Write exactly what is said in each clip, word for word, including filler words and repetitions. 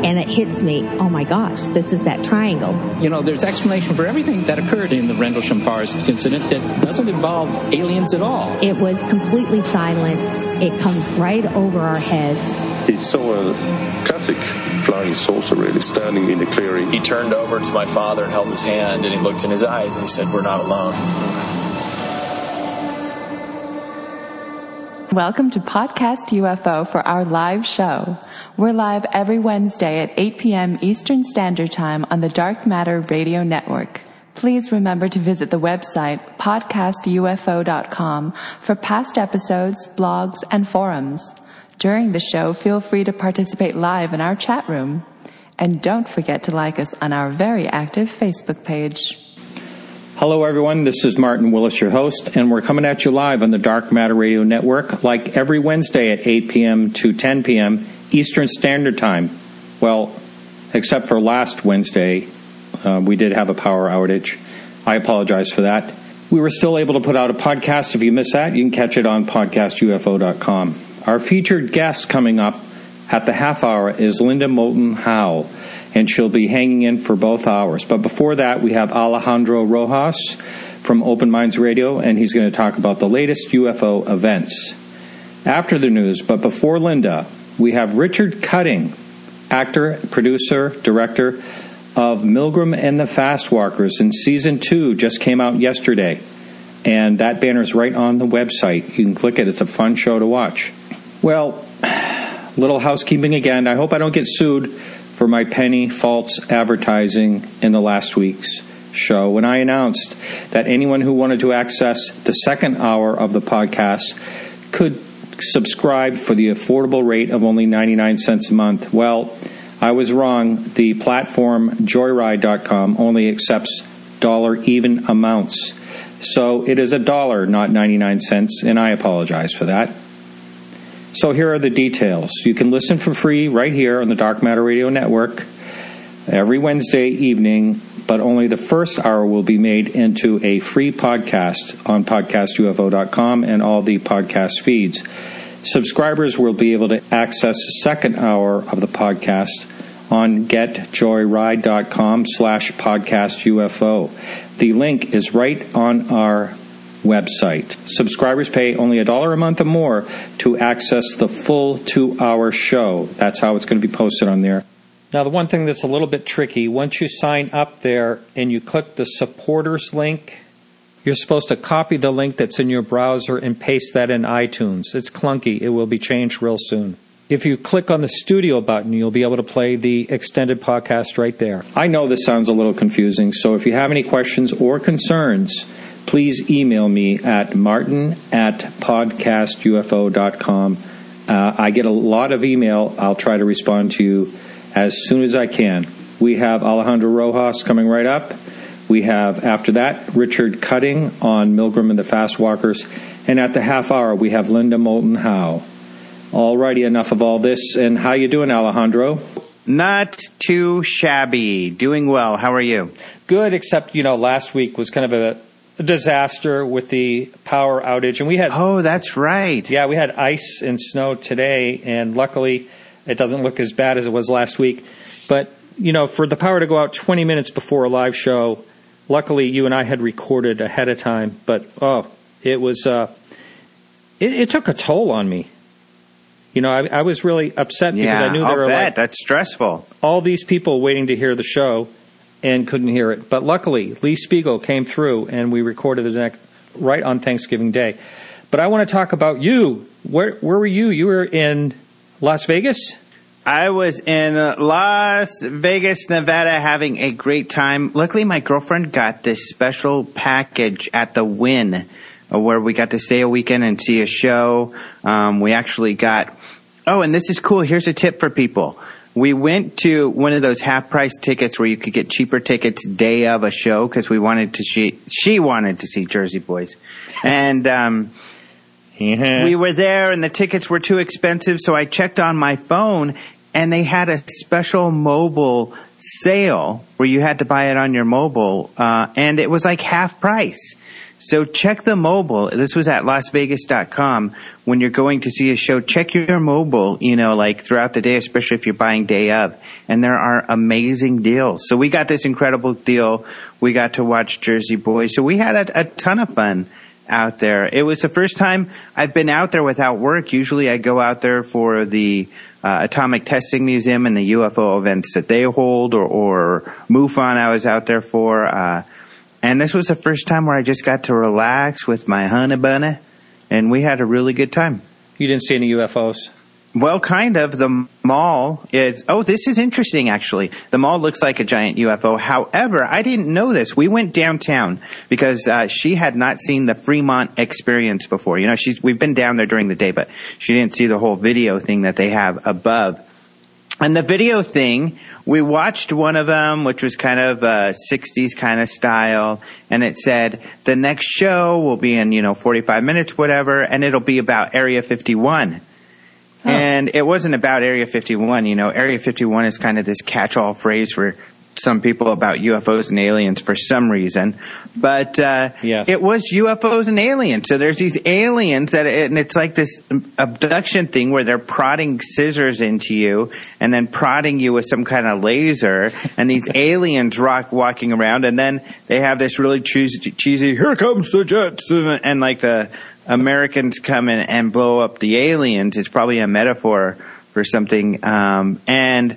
and it hits me, oh my gosh, this is that triangle. You know, there's explanation for everything that occurred in the Rendlesham Forest incident that doesn't involve aliens at all. It was completely silent. It comes right over our heads. He saw a classic flying saucer really standing in the clearing. He turned over to my father and held his hand, and he looked in his eyes and he said, "We're not alone." Welcome to Podcast U F O for our live show. We're live every Wednesday at eight p.m. Eastern Standard Time on the Dark Matter Radio Network. Please remember to visit the website podcast U F O dot com for past episodes, blogs, and forums. During the show, feel free to participate live in our chat room. And don't forget to like us on our very active Facebook page. Hello, everyone. This is Martin Willis, your host, and we're coming at you live on the Dark Matter Radio Network, like every Wednesday at eight p.m. to ten p.m. Eastern Standard Time. Well, except for last Wednesday, uh, we did have a power outage. I apologize for that. We were still able to put out a podcast. If you missed that, you can catch it on podcast U F O dot com. Our featured guest coming up at the half hour is Linda Moulton Howe, and she'll be hanging in for both hours. But before that, we have Alejandro Rojas from Open Minds Radio, and he's going to talk about the latest U F O events. After the news, but before Linda, we have Richard Cutting, actor, producer, director of Milgram and the Fast Walkers, and season two just came out yesterday. And that banner's right on the website. You can click it. It's a fun show to watch. Well, little housekeeping again. I hope I don't get sued for my penny false advertising in the last week's show when I announced that anyone who wanted to access the second hour of the podcast could subscribe for the affordable rate of only ninety-nine cents a month. Well, I was wrong. The platform joyride dot com only accepts dollar even amounts. So it is a dollar, not ninety-nine cents, and I apologize for that. So here are the details. You can listen for free right here on the Dark Matter Radio Network every Wednesday evening, but only the first hour will be made into a free podcast on podcast U F O dot com and all the podcast feeds. Subscribers will be able to access the second hour of the podcast on get joyride dot com slash podcast U F O. The link is right on our website. Subscribers pay only a dollar a month or more to access the full two-hour show. That's how it's going to be posted on there. Now, the one thing that's a little bit tricky, once you sign up there and you click the supporters link, you're supposed to copy the link that's in your browser and paste that in iTunes. It's clunky. It will be changed real soon. If you click on the studio button, you'll be able to play the extended podcast right there. I know this sounds a little confusing, so if you have any questions or concerns, please email me at martin at podcast U F O dot com. Uh, I get a lot of email. I'll try to respond to you as soon as I can. We have Alejandro Rojas coming right up. We have, after that, Richard Cutting on Milgram and the Fast Walkers. And at the half hour, we have Linda Moulton Howe. Alrighty, enough of all this. And how you doing, Alejandro? Not too shabby. Doing well. How are you? Good, except, you know, last week was kind of a A disaster with the power outage, and we had oh that's right yeah we had ice and snow today, and luckily it doesn't look as bad as it was last week. But you know, for the power to go out twenty minutes before a live show, luckily you and I had recorded ahead of time, but oh it was uh it, it took a toll on me. You know, I, I was really upset yeah, because I knew I'll there were bet. like That's stressful, all these people waiting to hear the show and couldn't hear it. But luckily, Lee Spiegel came through, and we recorded the next right on Thanksgiving Day. But I want to talk about you. Where where were you? You were in Las Vegas? I was in Las Vegas, Nevada, having a great time. Luckily, my girlfriend got this special package at the Wynn, where we got to stay a weekend and see a show. Um, we actually got... Oh, and this is cool. Here's a tip for people. We went to one of those half-price tickets where you could get cheaper tickets day of a show because we wanted to see, she wanted to see Jersey Boys. And um, yeah. we were there, and the tickets were too expensive, so I checked on my phone, and they had a special mobile sale where you had to buy it on your mobile, uh, and it was like half price. So check the mobile. This was at las vegas dot com. When you're going to see a show, check your mobile, you know, like throughout the day, especially if you're buying day of. And there are amazing deals. So we got this incredible deal. We got to watch Jersey Boys. So we had a, a ton of fun out there. It was the first time I've been out there without work. Usually I go out there for the uh, Atomic Testing Museum and the U F O events that they hold, or, or MUFON I was out there for. Uh, and this was the first time where I just got to relax with my honey bunny, and we had a really good time. You didn't see any U F Os? Well, kind of. The mall is, oh, this is interesting, actually. The mall looks like a giant U F O. However, I didn't know this. We went downtown because uh, she had not seen the Fremont Experience before. You know, she's we've been down there during the day, but she didn't see the whole video thing that they have above. And the video thing, we watched one of them, which was kind of uh, sixties kind of style, and it said, the next show will be in, you know, forty-five minutes, whatever, and it'll be about Area fifty-one. Oh. And it wasn't about Area fifty-one, you know. Area fifty-one is kind of this catch-all phrase for some people about U F Os and aliens for some reason. But uh, yes. It was U F Os and aliens. So there's these aliens, that, and it's like this abduction thing where they're prodding scissors into you and then prodding you with some kind of laser. And these aliens rock walking around, and then they have this really cheesy, cheesy here comes the jets, and, and like the Americans come in and blow up the aliens. It's probably a metaphor for something. Um, and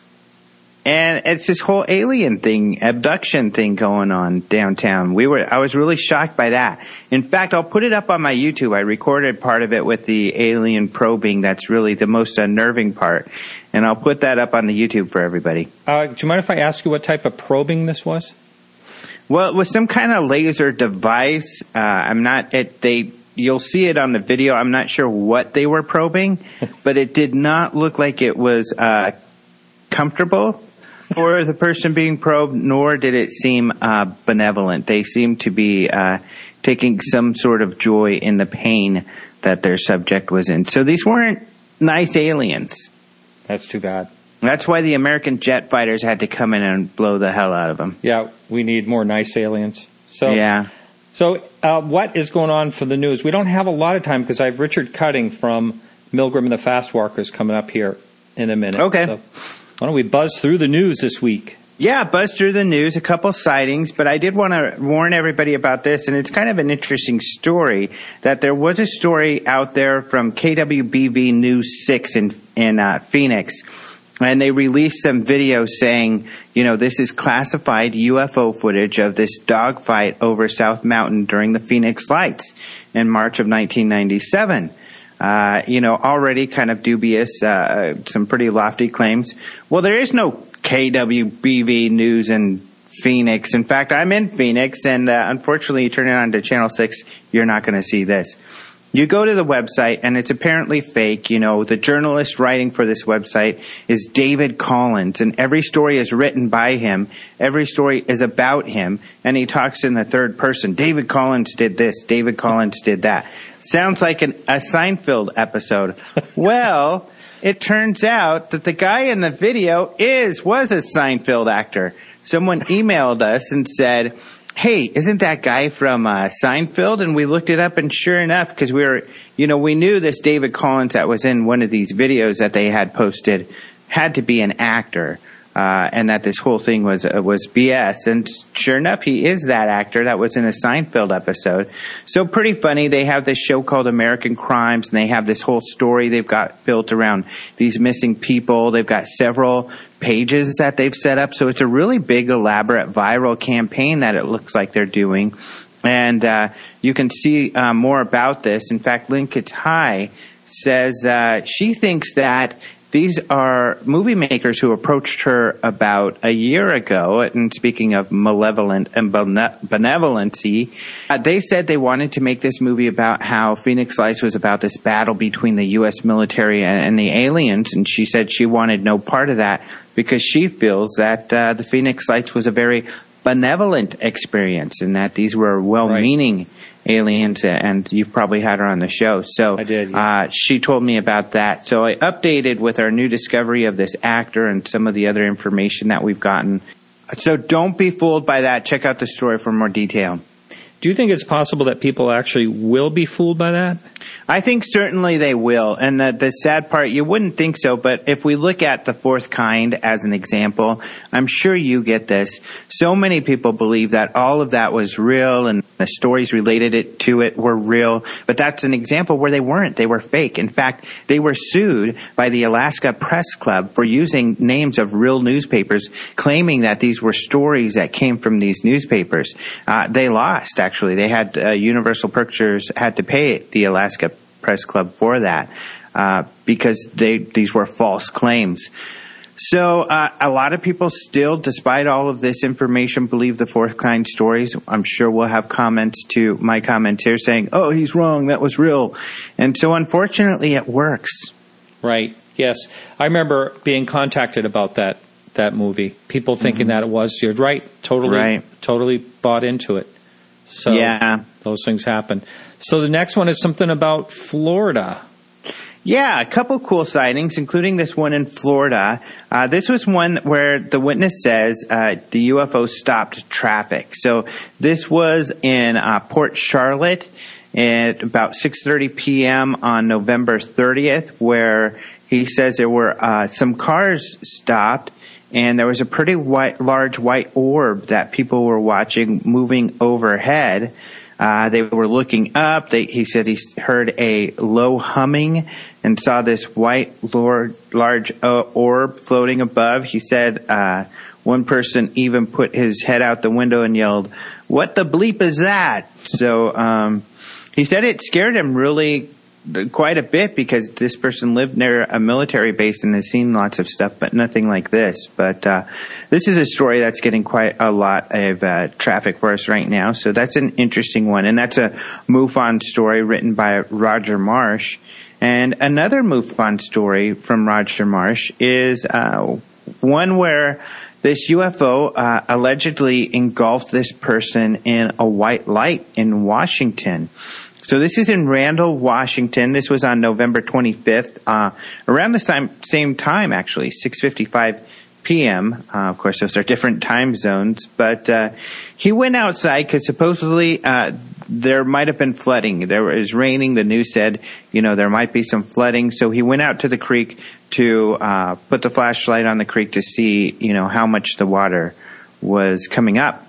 and it's this whole alien thing, abduction thing going on downtown. We were, I was really shocked by that. In fact, I'll put it up on my YouTube. I recorded part of it with the alien probing. That's really the most unnerving part. And I'll put that up on the YouTube for everybody. Uh, do you mind if I ask you what type of probing this was? Well, it was some kind of laser device. Uh, I'm not, it, they, You'll see it on the video. I'm not sure what they were probing, but it did not look like it was uh, comfortable for the person being probed, nor did it seem uh, benevolent. They seemed to be uh, taking some sort of joy in the pain that their subject was in. So these weren't nice aliens. That's too bad. That's why the American jet fighters had to come in and blow the hell out of them. Yeah, we need more nice aliens. So yeah. So uh, what is going on for the news? We don't have a lot of time because I have Richard Cutting from Milgram and the Fast Walkers coming up here in a minute. Okay. So why don't we buzz through the news this week? Yeah, buzz through the news, a couple sightings, but I did want to warn everybody about this, and it's kind of an interesting story, that there was a story out there from K W B V News six in, in uh, Phoenix. And they released some video saying, you know, this is classified U F O footage of this dogfight over South Mountain during the Phoenix Lights in March of nineteen ninety-seven. Uh, you know, already kind of dubious, uh, some pretty lofty claims. Well, there is no K W B V News in Phoenix. In fact, I'm in Phoenix, and uh, unfortunately, you turn it on to Channel six, you're not going to see this. You go to the website, and it's apparently fake. You know, the journalist writing for this website is David Collins, and every story is written by him. Every story is about him, and he talks in the third person. David Collins did this. David Collins did that. Sounds like an, a Seinfeld episode. Well, it turns out that the guy in the video is was a Seinfeld actor. Someone emailed us and said, hey, isn't that guy from uh, Seinfeld? And we looked it up, and sure enough, because we were, you know, we knew this David Collins that was in one of these videos that they had posted had to be an actor, uh, and that this whole thing was uh, was B S. And sure enough, he is that actor that was in a Seinfeld episode. So pretty funny. They have this show called American Crimes, and they have this whole story they've got built around these missing people. They've got several pages that they've set up. So it's a really big, elaborate, viral campaign that it looks like they're doing. And uh, you can see uh, more about this. In fact, Lynn Katai says uh, she thinks that these are movie makers who approached her about a year ago, and speaking of malevolent and benevolency, uh, they said they wanted to make this movie about how Phoenix Lights was about this battle between the U S military and, and the aliens, and she said she wanted no part of that because she feels that uh, the Phoenix Lights was a very benevolent experience and that these were well-meaning right. aliens, and you've probably had her on the show. So I did, yeah. uh, she told me about that. So I updated with our new discovery of this actor and some of the other information that we've gotten. So don't be fooled by that. Check out the story for more detail. Do you think it's possible that people actually will be fooled by that? I think certainly they will. And the, the sad part, you wouldn't think so, but if we look at the fourth kind as an example, I'm sure you get this. So many people believe that all of that was real and the stories related it to it were real, but that's an example where they weren't. They were fake. In fact, they were sued by the Alaska Press Club for using names of real newspapers, claiming that these were stories that came from these newspapers. Uh, they lost, actually. They had, uh, Universal Pictures had to pay the Alaska Press Club for that, uh, because they, these were false claims. So uh, a lot of people still, despite all of this information, believe the fourth kind stories. I'm sure we'll have comments to my comments here saying, oh, he's wrong, that was real. And so unfortunately it works. Right, yes. I remember being contacted about that that movie. People thinking mm-hmm. that it was. You're right, totally, right. totally bought into it. So yeah. Those things happen. So the next one is something about Florida. Yeah, a couple cool sightings, including this one in Florida. Uh, this was one where the witness says uh, the U F O stopped traffic. So this was in uh, Port Charlotte at about six thirty p.m. on November thirtieth, where he says there were uh, some cars stopped, and there was a pretty white, large white orb that people were watching moving overhead. Uh, they were looking up. They, he said he heard a low humming and saw this white lord, large uh, orb floating above. He said uh, one person even put his head out the window and yelled, "What the bleep is that?" So um, he said it scared him really quite a bit because this person lived near a military base and has seen lots of stuff, but nothing like this. But uh, this is a story that's getting quite a lot of uh, traffic for us right now. So that's an interesting one. And that's a MUFON story written by Roger Marsh. And another MUFON story from Roger Marsh is uh, one where this U F O uh, allegedly engulfed this person in a white light in Washington. So this is in Randall, Washington. This was on November twenty-fifth, uh, around the same, same time, actually, six fifty-five p.m. Uh, of course, those are different time zones. But uh, he went outside because supposedly uh, there might have been flooding. There was raining. The news said, you know, there might be some flooding. So he went out to the creek to uh, put the flashlight on the creek to see, you know, how much the water was coming up.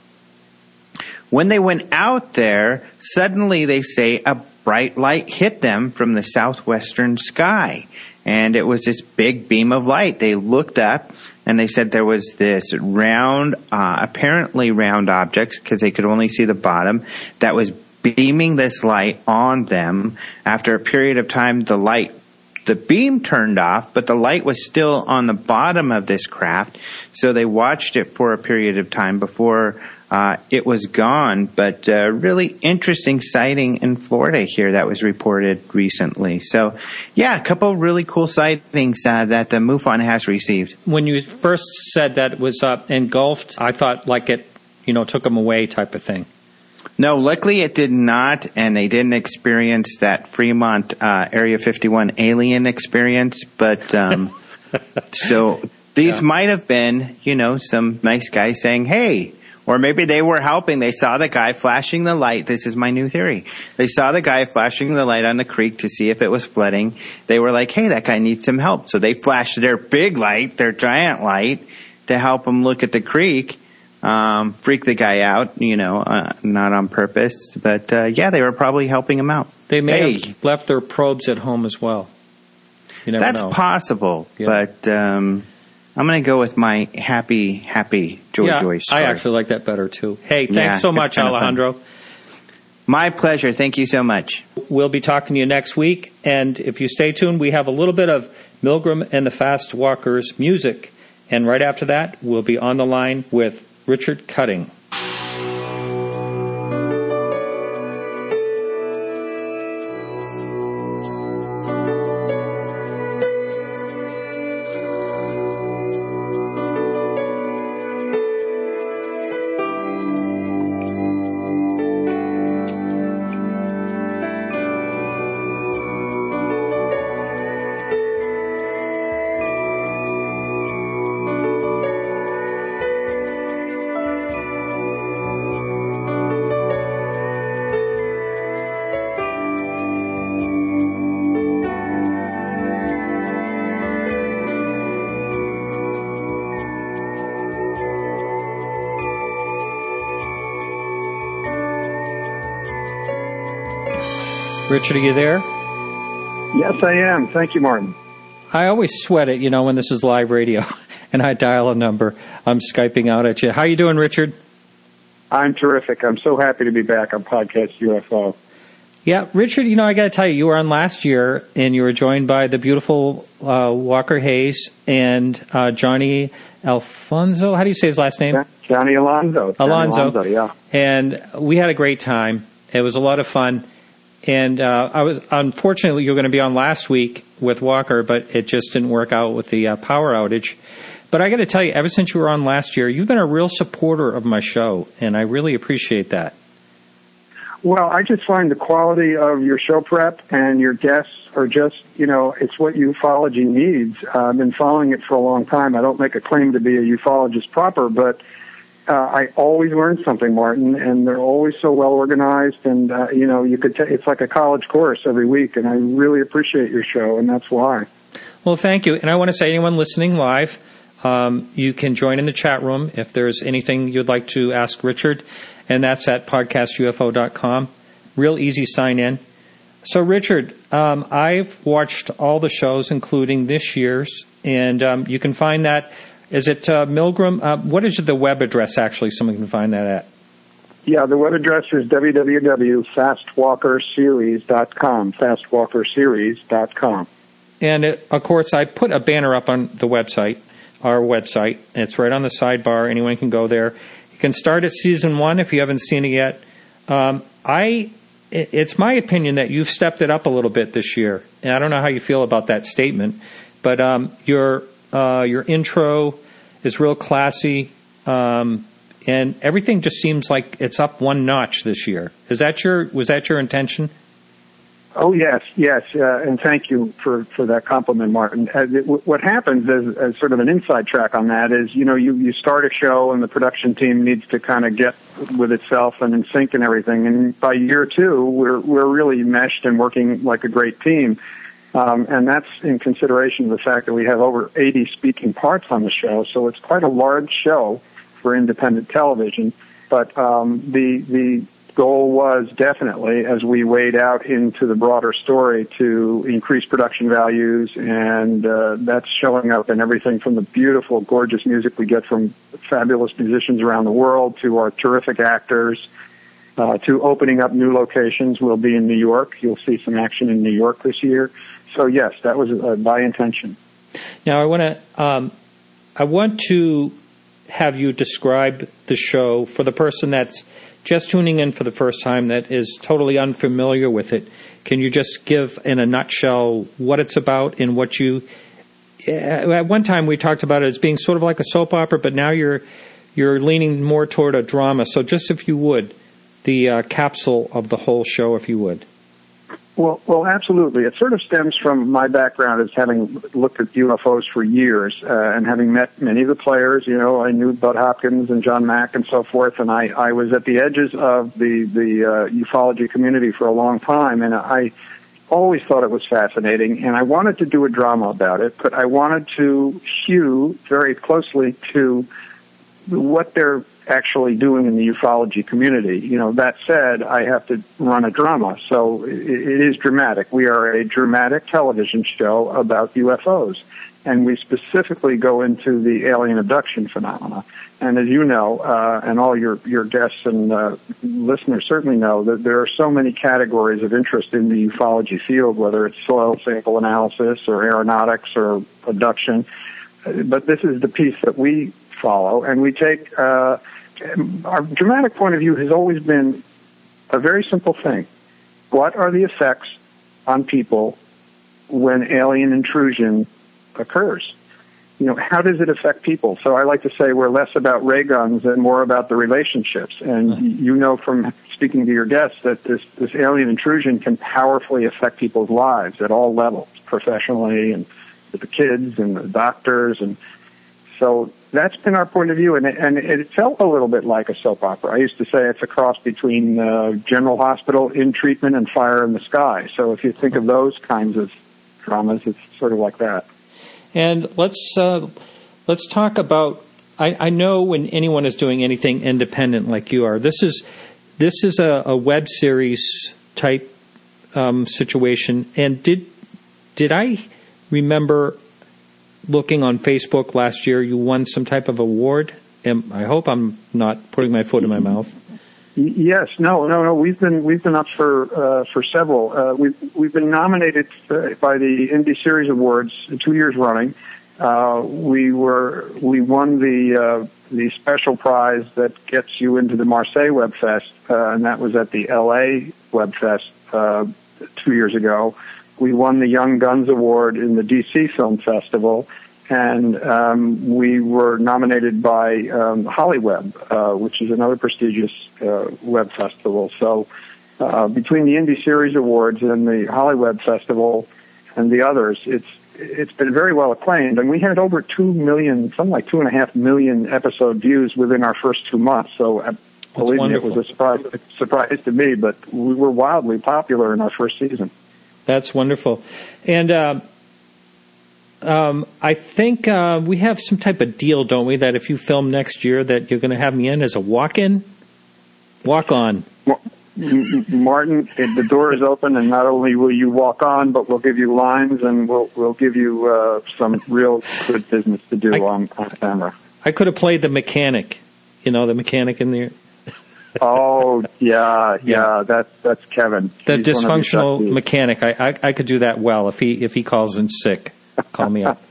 When they went out there, suddenly they say a bright light hit them from the southwestern sky. And it was this big beam of light. They looked up and they said there was this round, uh, apparently round object, because they could only see the bottom, that was beaming this light on them. After a period of time, the light, the beam turned off, but the light was still on the bottom of this craft. So they watched it for a period of time before Uh, it was gone, but uh, really interesting sighting in Florida here that was reported recently. So, yeah, a couple really cool sightings uh, that the MUFON has received. When you first said that it was uh, engulfed, I thought like it, you know, took them away type of thing. No, luckily it did not, and they didn't experience that Fremont uh, Area fifty-one alien experience. But um, so these yeah. might have been, you know, some nice guys saying, "Hey." Or maybe they were helping. They saw the guy flashing the light. This is my new theory. They saw the guy flashing the light on the creek to see if it was flooding. They were like, hey, that guy needs some help. So they flashed their big light, their giant light, to help him look at the creek, um, freak the guy out, you know, uh, not on purpose. But, uh, yeah, they were probably helping him out. They may hey. have left their probes at home as well. You never That's know. possible. Yeah. But um, I'm going to go with my happy, happy Joy yeah, Joy story. I actually like that better, too. Hey, thanks yeah, so much, Alejandro. My pleasure. Thank you so much. We'll be talking to you next week. And if you stay tuned, we have a little bit of Milgram and the Fast Walkers music. And right after that, we'll be on the line with Richard Cutting. Richard, are you there? Yes, I am. Thank you, Martin. I always sweat it, you know, when this is live radio and I dial a number. I'm Skyping out at you. How you doing, Richard? I'm terrific. I'm so happy to be back on Podcast U F O. Yeah, Richard, you know, I got to tell you, you were on last year, and you were joined by the beautiful uh, Walker Hayes and uh, Johnny Alfonso. How do you say his last name? Johnny Alonso. Johnny Alonso. Alonso, yeah. And we had a great time. It was a lot of fun. And uh, I was unfortunately, you were going to be on last week with Walker, but it just didn't work out with the uh, power outage. But I got to tell you, ever since you were on last year, you've been a real supporter of my show, and I really appreciate that. Well, I just find the quality of your show prep and your guests are just, you know, it's what ufology needs. Uh, I've been following it for a long time. I don't make a claim to be a ufologist proper, but uh, I always learn something, Martin, and they're always so well organized. And, uh, you know, you could t- it's like a college course every week, and I really appreciate your show, and that's why. Well, thank you. And I want to say, anyone listening live, um, you can join in the chat room if there's anything you'd like to ask Richard. And that's at podcast U F O dot com. Real easy sign in. So, Richard, um, I've watched all the shows, including this year's, and um, you can find that. Is it uh, Milgram? Uh, what is the web address, actually? Someone can find that at. Yeah, the web address is w w w dot fast walker series dot com, fast walker series dot com. And, it, of course, I put a banner up on the website, our website. It's right on the sidebar. Anyone can go there. You can start at season one if you haven't seen it yet. Um, I, it's my opinion that you've stepped it up a little bit this year, and I don't know how you feel about that statement, but um, your uh, your intro is real classy, um, and everything just seems like it's up one notch this year. Is that your was that your intention? Oh, yes, yes, uh, and thank you for, for that compliment, Martin. Uh, it, w- what happens as, as sort of an inside track on that is, you know, you, you start a show and the production team needs to kind of get with itself and in sync and everything. And by year two, we're we're really meshed and working like a great team. Um, and that's in consideration of the fact that we have over eighty speaking parts on the show, so it's quite a large show for independent television. But um, the the goal was definitely, as we wade out into the broader story, to increase production values, and uh, that's showing up in everything from the beautiful, gorgeous music we get from fabulous musicians around the world to our terrific actors, uh, to opening up new locations. We'll be in New York. You'll see some action in New York this year. So, yes, that was uh, by intention. Now, I want to um, I want to have you describe the show for the person that's just tuning in for the first time that is totally unfamiliar with it. Can you just give in a nutshell what it's about and what you... At one time we talked about it as being sort of like a soap opera, but now you're you're leaning more toward a drama. So just if you would, the uh, capsule of the whole show, if you would. Well, well, absolutely. It sort of stems from my background as having looked at U F Os for years uh, and having met many of the players. You know, I knew Bud Hopkins and John Mack and so forth, and I, I was at the edges of the, the uh, ufology community for a long time, and I always thought it was fascinating, and I wanted to do a drama about it, but I wanted to hew very closely to what they're actually doing in the ufology community. You know, that said, I have to run a drama, so it, it is dramatic. We are a dramatic television show about U F Os, and we specifically go into the alien abduction phenomena. And as you know, uh, and all your, your guests and uh, listeners certainly know, that there are so many categories of interest in the ufology field, whether it's soil sample analysis or aeronautics or abduction. But this is the piece that we follow, and we take... Uh, our dramatic point of view has always been a very simple thing. What are the effects on people when alien intrusion occurs? You know, how does it affect people? So I like to say we're less about ray guns and more about the relationships. And mm-hmm. you know from speaking to your guests that this, this alien intrusion can powerfully affect people's lives at all levels, professionally and with the kids and the doctors. And so that's been our point of view, and it, and it felt a little bit like a soap opera. I used to say it's a cross between uh, General Hospital, In Treatment, and Fire in the Sky. So if you think of those kinds of dramas, it's sort of like that. And let's uh, let's talk about. I, I know when anyone is doing anything independent like you are, this is this is a, a web series type um, situation. And did did I remember looking on Facebook last year, you won some type of award? And I hope I'm not putting my foot in my mouth. Yes, no, no, no. We've been we've been up for uh, for several. Uh, we've we've been nominated uh, by the Indie Series Awards two years running. Uh, we were we won the uh, the special prize that gets you into the Marseille Web Fest, uh, and that was at the L A Web Fest uh, two years ago. We won the Young Guns Award in the D C Film Festival. And um, we were nominated by um, Hollyweb, uh, which is another prestigious uh, web festival. So uh, between the Indie Series Awards and the Hollyweb Festival and the others, it's it's been very well acclaimed. And we had over two million, something like two and a half million episode views within our first two months. So uh, believe me, it was a surprise, a surprise to me, but we were wildly popular in our first season. That's wonderful. And uh Um, I think uh, we have some type of deal, don't we, that if you film next year that you're going to have me in as a walk-in? Walk-on. Martin, the door is open, and not only will you walk on, but we'll give you lines, and we'll we'll give you uh, some real good business to do I, on, on camera. I could have played the mechanic, you know, the mechanic in there. Oh, yeah, yeah, yeah. That's, that's Kevin. The He's dysfunctional mechanic. I, I I could do that well if he if he calls in sick. Call me up.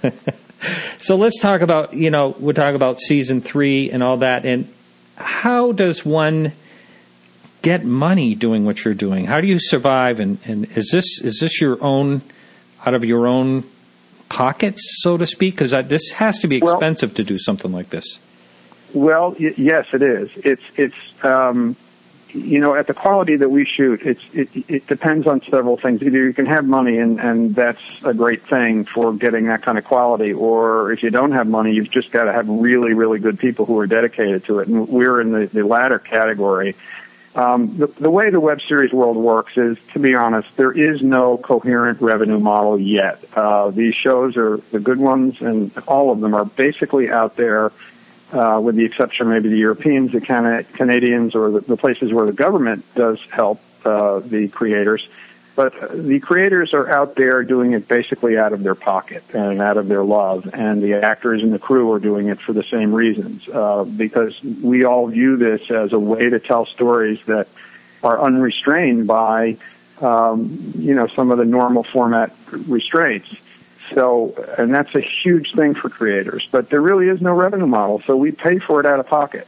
So let's talk about, you know, we'll talk about season three and all that. And how does one get money doing what you're doing? How do you survive? And, and is this is this your own, out of your own pockets, so to speak? Because this has to be expensive well, to do something like this. Well, y- yes, it is. It's, it's, um, you know, at the quality that we shoot, it's it, it depends on several things. Either you can have money, and, and that's a great thing for getting that kind of quality, or if you don't have money, you've just got to have really, really good people who are dedicated to it. And we're in the, the latter category. Um, the, the way the web series world works is, to be honest, there is no coherent revenue model yet. Uh, these shows are the good ones, and all of them are basically out there. Uh, with the exception of maybe the Europeans, the Can- Canadians, or the, the places where the government does help uh, the creators. But the creators are out there doing it basically out of their pocket and out of their love, and the actors and the crew are doing it for the same reasons, uh, because we all view this as a way to tell stories that are unrestrained by, um, you know, some of the normal format restraints. So, and that's a huge thing for creators, but there really is no revenue model, so we pay for it out of pocket.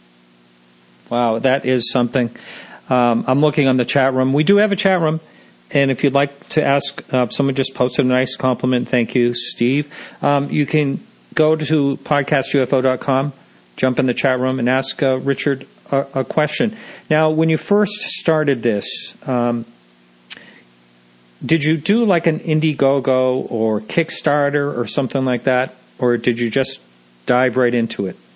Wow, that is something. Um, I'm looking on the chat room. We do have a chat room, and if you'd like to ask, uh, someone just posted a nice compliment. Thank you, Steve. Um, you can go to podcast U F O dot com, jump in the chat room, and ask uh, Richard a, a question. Now, when you first started this, um, did you do like an Indiegogo or Kickstarter or something like that, or did you just dive right into it?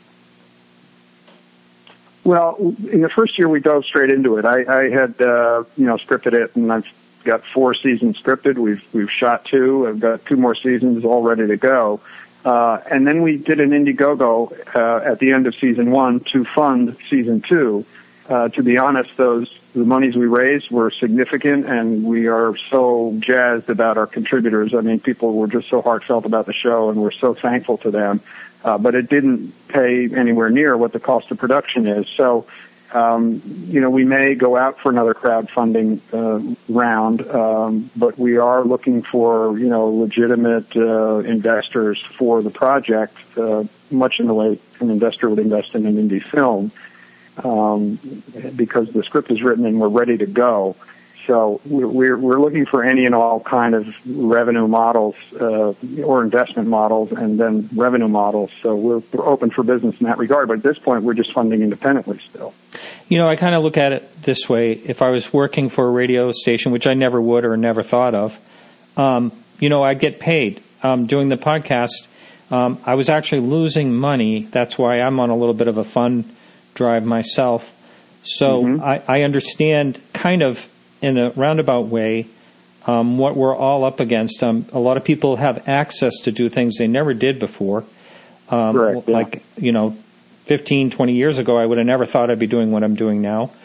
Well, in the first year, we dove straight into it. I, I had, uh, you know, scripted it, and I've got four seasons scripted. We've we've shot two. I've got two more seasons all ready to go. Uh, and then we did an Indiegogo uh, at the end of season one to fund season two. Uh, to be honest, those the monies we raised were significant, and we are so jazzed about our contributors. I mean, people were just so heartfelt about the show, and we're so thankful to them. Uh, but it didn't pay anywhere near what the cost of production is. So, um, you know, we may go out for another crowdfunding uh, round, um, but we are looking for, you know, legitimate uh, investors for the project, uh, much in the way an investor would invest in an indie film. Um, because the script is written and we're ready to go. So we're, we're looking for any and all kind of revenue models, uh, or investment models, and then revenue models. So we're, we're open for business in that regard. But at this point, we're just funding independently still. You know, I kind of look at it this way. If I was working for a radio station, which I never would or never thought of, um, you know, I'd get paid. Um, doing the podcast, um, I was actually losing money. That's why I'm on a little bit of a fund drive myself. So mm-hmm. I, I understand kind of in a roundabout way um, what we're all up against. Um, a lot of people have access to do things they never did before. Um, Correct, yeah. Like, you know, fifteen, twenty years ago, I would have never thought I'd be doing what I'm doing now.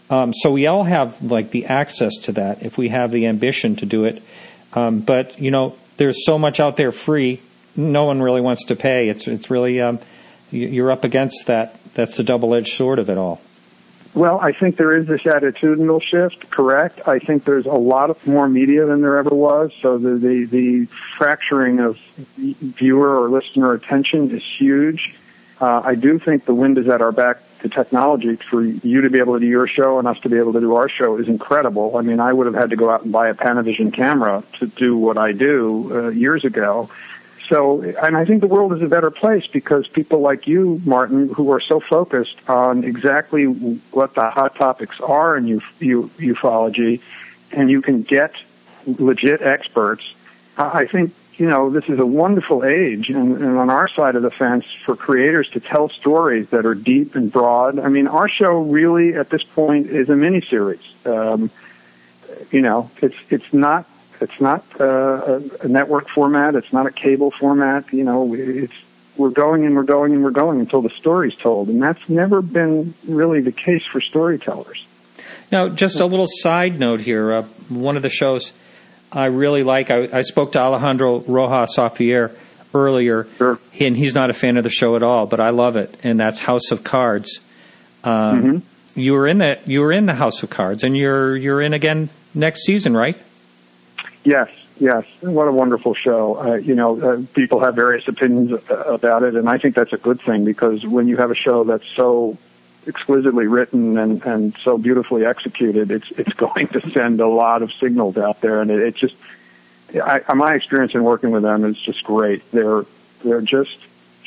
Um, so we all have like the access to that if we have the ambition to do it. Um, but you know, there's so much out there free. No one really wants to pay. It's it's really um, you're up against that. That's the double-edged sword of it all. Well, I think there is this attitudinal shift, correct. I think there's a lot of more media than there ever was, so the, the, the fracturing of viewer or listener attention is huge. Uh, I do think the wind is at our back to technology. For you to be able to do your show and us to be able to do our show is incredible. I mean, I would have had to go out and buy a Panavision camera to do what I do uh, years ago. So, and I think the world is a better place because people like you, Martin, who are so focused on exactly what the hot topics are in uf- u- ufology, and you can get legit experts. I think, you know, this is a wonderful age, and, and on our side of the fence, for creators to tell stories that are deep and broad. I mean, our show really, at this point, is a miniseries. Um, you know, it's it's not. It's not uh, a network format. It's not a cable format. You know, it's we're going and we're going and we're going until the story's told, and that's never been really the case for storytellers. Now, just a little side note here. Uh, one of the shows I really like, I, I spoke to Alejandro Rojas off the air earlier, sure. and he's not a fan of the show at all, but I love it, and that's House of Cards. Um, mm-hmm. You were in the you were in the House of Cards, and you're you're in again next season, right? Yes, yes. What a wonderful show. Uh, you know, uh, people have various opinions about it, and I think that's a good thing because when you have a show that's so exquisitely written and, and so beautifully executed, it's it's going to send a lot of signals out there, and it, it just, I, my experience in working with them is just great. They're they're just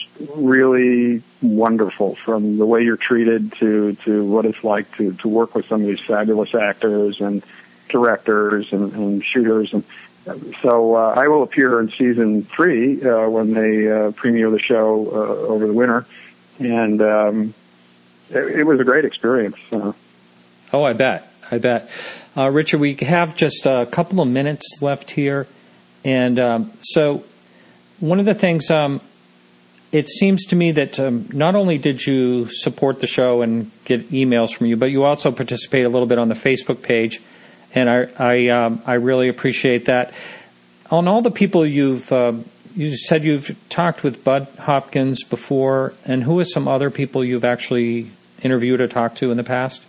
really wonderful, from the way you're treated to, to what it's like to, to work with some of these fabulous actors and directors and, and shooters. And so uh, I will appear in season three uh, when they uh, premiere the show uh, over the winter. And um, it, it was a great experience. Uh, oh, I bet. I bet. Uh, Richard, we have just a couple of minutes left here. And um, so one of the things, um, it seems to me that um, not only did you support the show and get emails from you, but you also participate a little bit on the Facebook page. And I I, um, I really appreciate that. On all the people you've uh, you said you've talked with Bud Hopkins before, and who are some other people you've actually interviewed or talked to in the past?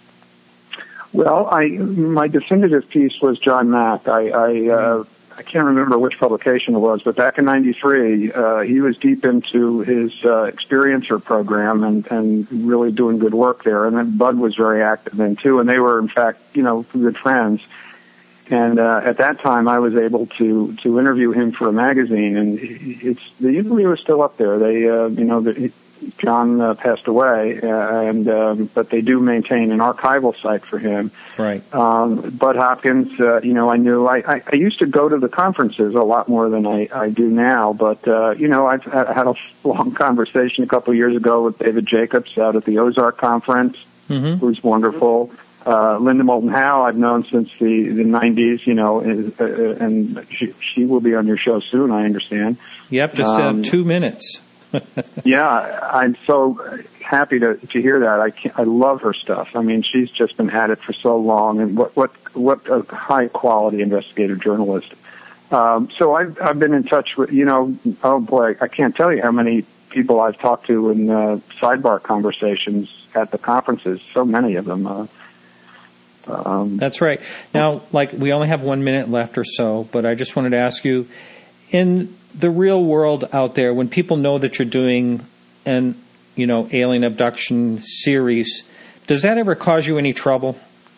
Well, I my definitive piece was John Mack. I I, uh, I can't remember which publication it was, but back in ninety-three, uh, he was deep into his uh, experiencer program and, and really doing good work there. And then Bud was very active then too, and they were in fact, you know, good friends. And uh, at that time, I was able to to interview him for a magazine, and it's the interview is still up there. They, uh, you know, the, John uh, passed away, uh, and um, but they do maintain an archival site for him. Right. Um, Bud Hopkins, uh, you know, I knew I, I, I used to go to the conferences a lot more than I, I do now, but uh, you know, I've had a long conversation a couple of years ago with David Jacobs out at the Ozark conference, mm-hmm. who's wonderful. Uh, Linda Moulton Howe, I've known since the, the nineties, you know, and, uh, and she, she will be on your show soon, I understand. Yep, just uh, um, two minutes. Yeah, I'm so happy to to hear that. I can't, I love her stuff. I mean, she's just been at it for so long, and what what what a high quality investigative journalist. Um, so I've I've been in touch with, you know, oh boy, I can't tell you how many people I've talked to in uh, sidebar conversations at the conferences. So many of them. Uh, um, That's right. Now, like, we only have one minute left or so, but I just wanted to ask you, in the real world out there, when people know that you're doing an, you know, alien abduction series, does that ever cause you any trouble?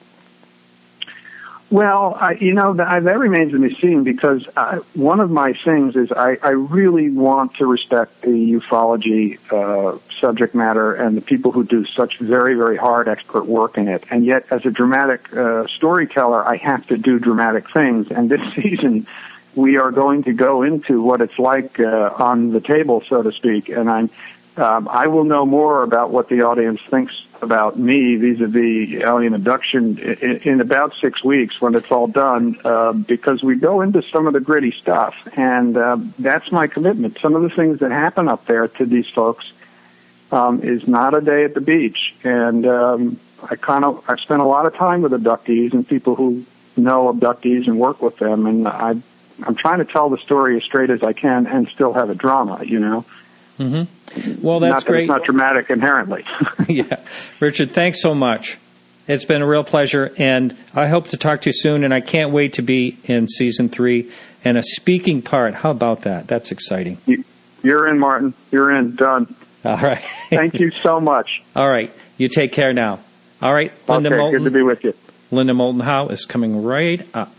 Well, I, you know, that, that remains to be seen, because I, one of my things is I, I really want to respect the ufology uh, subject matter and the people who do such very, very hard expert work in it. And yet, as a dramatic uh, storyteller, I have to do dramatic things. And this season, we are going to go into what it's like uh, on the table, so to speak. And I'm, um, I will know more about what the audience thinks about me vis-a-vis alien abduction in, in about six weeks when it's all done, uh, because we go into some of the gritty stuff. And uh, that's my commitment. Some of the things that happen up there to these folks um, is not a day at the beach. And um, I kind of I've spent a lot of time with abductees and people who know abductees and work with them, and I I'm trying to tell the story as straight as I can and still have a drama, you know. Mm-hmm. Well, that's not that great. It's not dramatic inherently. Yeah, Richard, thanks so much. It's been a real pleasure, and I hope to talk to you soon. And I can't wait to be in season three and a speaking part. How about that? That's exciting. You're in, Martin. You're in. Done. All right. Thank you so much. All right. You take care now. All right. Linda okay, Moulton. Good to be with you. Linda Moulton Howe is coming right up.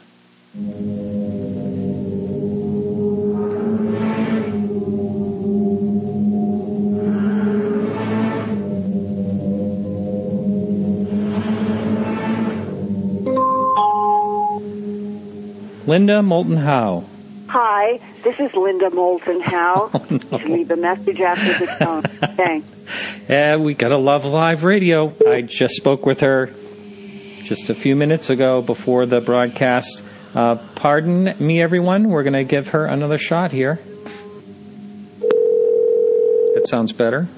Linda Moulton Howe. Hi, this is Linda Moulton Howe. Oh, no. Please leave a message after the tone. Thanks. Yeah, we gotta love live radio. I just spoke with her just a few minutes ago before the broadcast. Uh, pardon me, everyone. We're going to give her another shot here. That sounds better.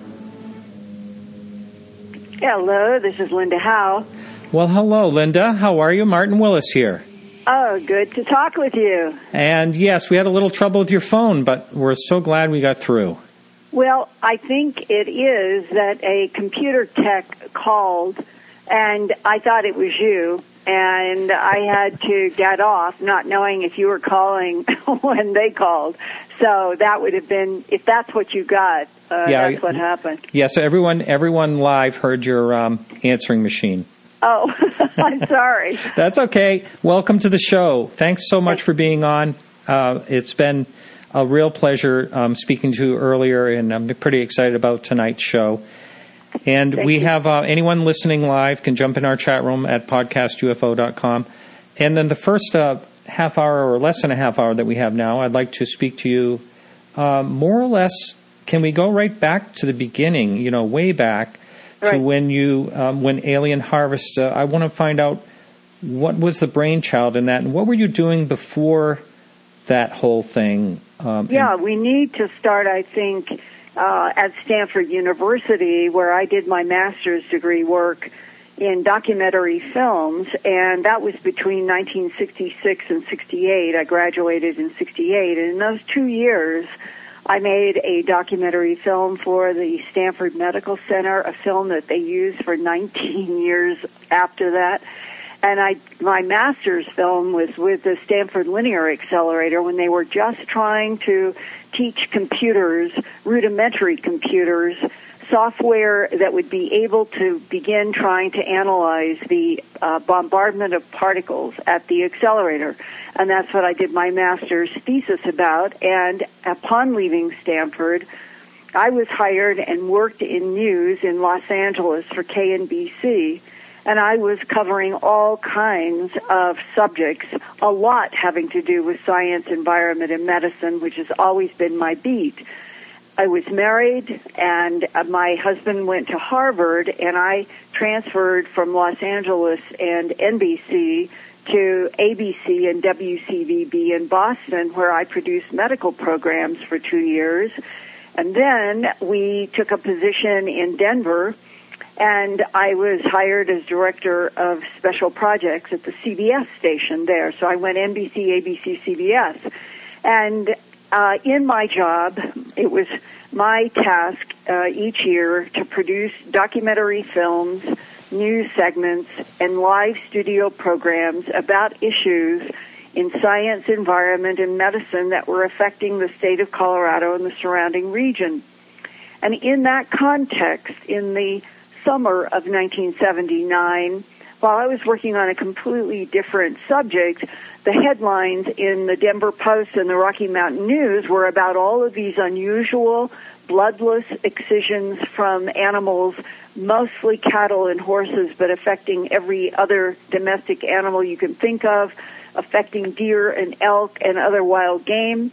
Hello, this is Linda Howe. Well, hello, Linda. How are you? Martin Willis here. Oh, good to talk with you. And yes, we had a little trouble with your phone, but we're so glad we got through. Well, I think it is that a computer tech called, and I thought it was you, and I had to get off, not knowing if you were calling when they called. So that would have been, if that's what you got, uh, yeah, that's what happened. Yeah, so everyone, everyone live heard your um, answering machine. Oh, I'm sorry. That's okay. Welcome to the show. Thanks so much for being on. Uh, it's been a real pleasure um, speaking to you earlier, and I'm pretty excited about tonight's show. And Thank we you. have uh, anyone listening live can jump in our chat room at podcast U F O dot com. And then the first uh, half hour or less than a half hour that we have now, I'd like to speak to you uh, more or less. Can we go right back to the beginning, you know, way back right. to when you, um, when Alien Harvest, uh, I want to find out what was the brainchild in that and what were you doing before that whole thing? Um, yeah, and- we need to start, I think, uh, at Stanford University, where I did my master's degree work in documentary films, and that was between nineteen sixty-six and sixty-eight. I graduated in sixty-eight, and in those two years, I made a documentary film for the Stanford Medical Center, a film that they used for nineteen years after that. And I, my master's film was with the Stanford Linear Accelerator when they were just trying to teach computers, rudimentary computers, software that would be able to begin trying to analyze the uh, bombardment of particles at the accelerator. And that's what I did my master's thesis about. And upon leaving Stanford, I was hired and worked in news in Los Angeles for K N B C. And I was covering all kinds of subjects, a lot having to do with science, environment, and medicine, which has always been my beat. I was married, and my husband went to Harvard, and I transferred from Los Angeles and N B C to A B C and W C V B in Boston, where I produced medical programs for two years. And then we took a position in Denver, and I was hired as director of special projects at the C B S station there. So I went N B C, A B C, C B S. And uh, in my job, it was my task uh, each year to produce documentary films, news segments, and live studio programs about issues in science, environment, and medicine that were affecting the state of Colorado and the surrounding region. And in that context, in the summer of nineteen seventy-nine, while I was working on a completely different subject, the headlines in the Denver Post and the Rocky Mountain News were about all of these unusual bloodless excisions from animals, mostly cattle and horses, but affecting every other domestic animal you can think of, affecting deer and elk and other wild game.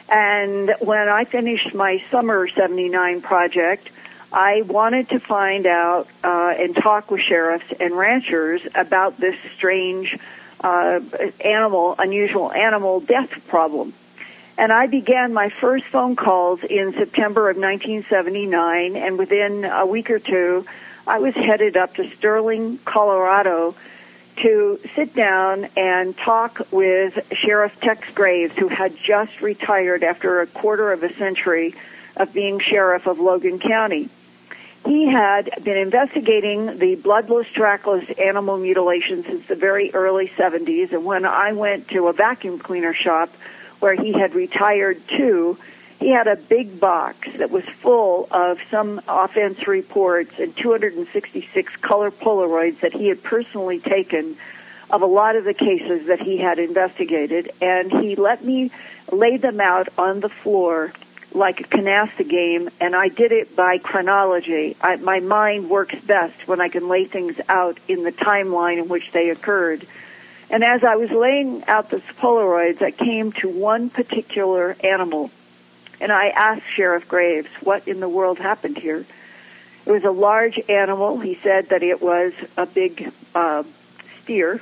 And when I finished my summer seventy-nine project, I wanted to find out uh, and talk with sheriffs and ranchers about this strange uh, animal, unusual animal death problem. And I began my first phone calls in September of nineteen seventy-nine, and within a week or two, I was headed up to Sterling, Colorado, to sit down and talk with Sheriff Tex Graves, who had just retired after a quarter of a century of being sheriff of Logan County. He had been investigating the bloodless, trackless animal mutilation since the very early seventies, and when I went to a vacuum cleaner shop where he had retired to, he had a big box that was full of some offense reports and two hundred sixty-six color Polaroids that he had personally taken of a lot of the cases that he had investigated, and he let me lay them out on the floor like a canasta game, and I did it by chronology. I, my mind works best when I can lay things out in the timeline in which they occurred. And as I was laying out the Polaroids, I came to one particular animal, and I asked Sheriff Graves, what in the world happened here? It was a large animal. He said that it was a big uh, steer.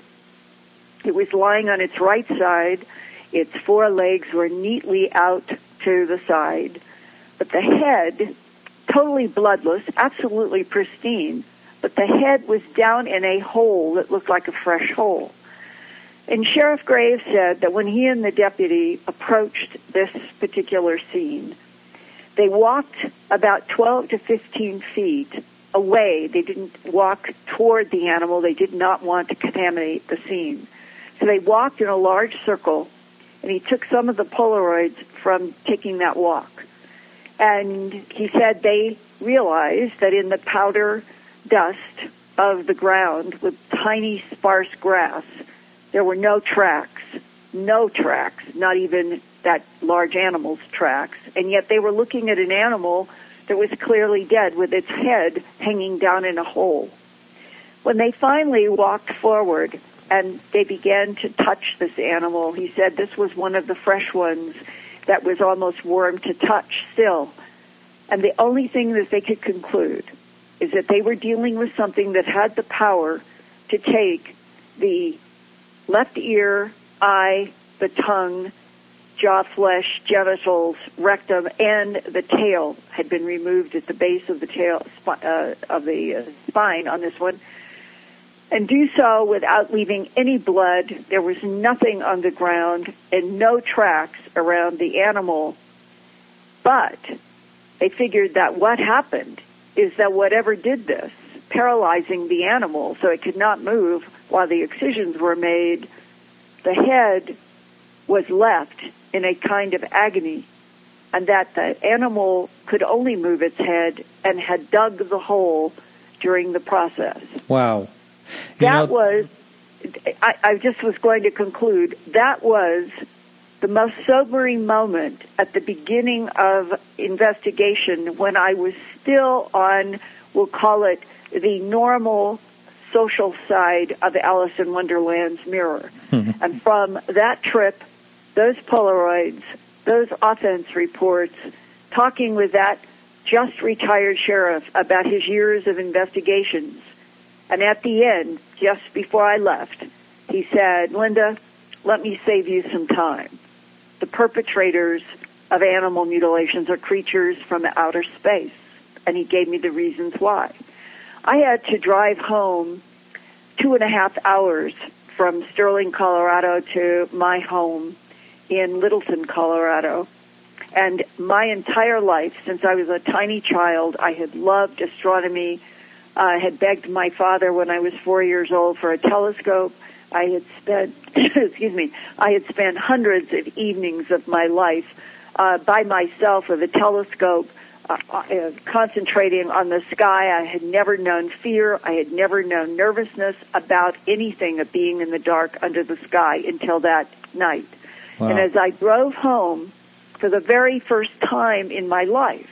It was lying on its right side. Its four legs were neatly out to the side, but the head, totally bloodless, absolutely pristine, but the head was down in a hole that looked like a fresh hole. And Sheriff Graves said that when he and the deputy approached this particular scene, they walked about twelve to fifteen feet away. They didn't walk toward the animal. They did not want to contaminate the scene. So they walked in a large circle, and he took some of the Polaroids from taking that walk. And he said they realized that in the powder dust of the ground with tiny sparse grass, there were no tracks, no tracks, not even that large animal's tracks. And yet they were looking at an animal that was clearly dead with its head hanging down in a hole. When they finally walked forward and they began to touch this animal, he said this was one of the fresh ones that was almost warm to touch still. And the only thing that they could conclude is that they were dealing with something that had the power to take the left ear, eye, the tongue, jaw flesh, genitals, rectum, and the tail had been removed at the base of the tail uh, of the uh, spine on this one, and do so without leaving any blood. There was nothing on the ground and no tracks around the animal. But they figured that what happened is that whatever did this, paralyzing the animal so it could not move while the excisions were made, the head was left in a kind of agony, and that the animal could only move its head and had dug the hole during the process. Wow. You that know, was, I, I just was going to conclude, that was the most sobering moment at the beginning of investigation when I was still on, we'll call it, the normal social side of Alice in Wonderland's mirror. Mm-hmm. And from that trip, those Polaroids, those offense reports, talking with that just retired sheriff about his years of investigations, and at the end, just before I left, he said, Linda, let me save you some time. The perpetrators of animal mutilations are creatures from outer space. And he gave me the reasons why. I had to drive home two and a half hours from Sterling, Colorado to my home in Littleton, Colorado. And my entire life, since I was a tiny child, I had loved astronomy. I had begged my father when I was four years old for a telescope. I had spent, excuse me, I had spent hundreds of evenings of my life uh, by myself with a telescope, uh, uh, concentrating on the sky. I had never known fear. I had never known nervousness about anything of being in the dark under the sky until that night. Wow. And as I drove home for the very first time in my life,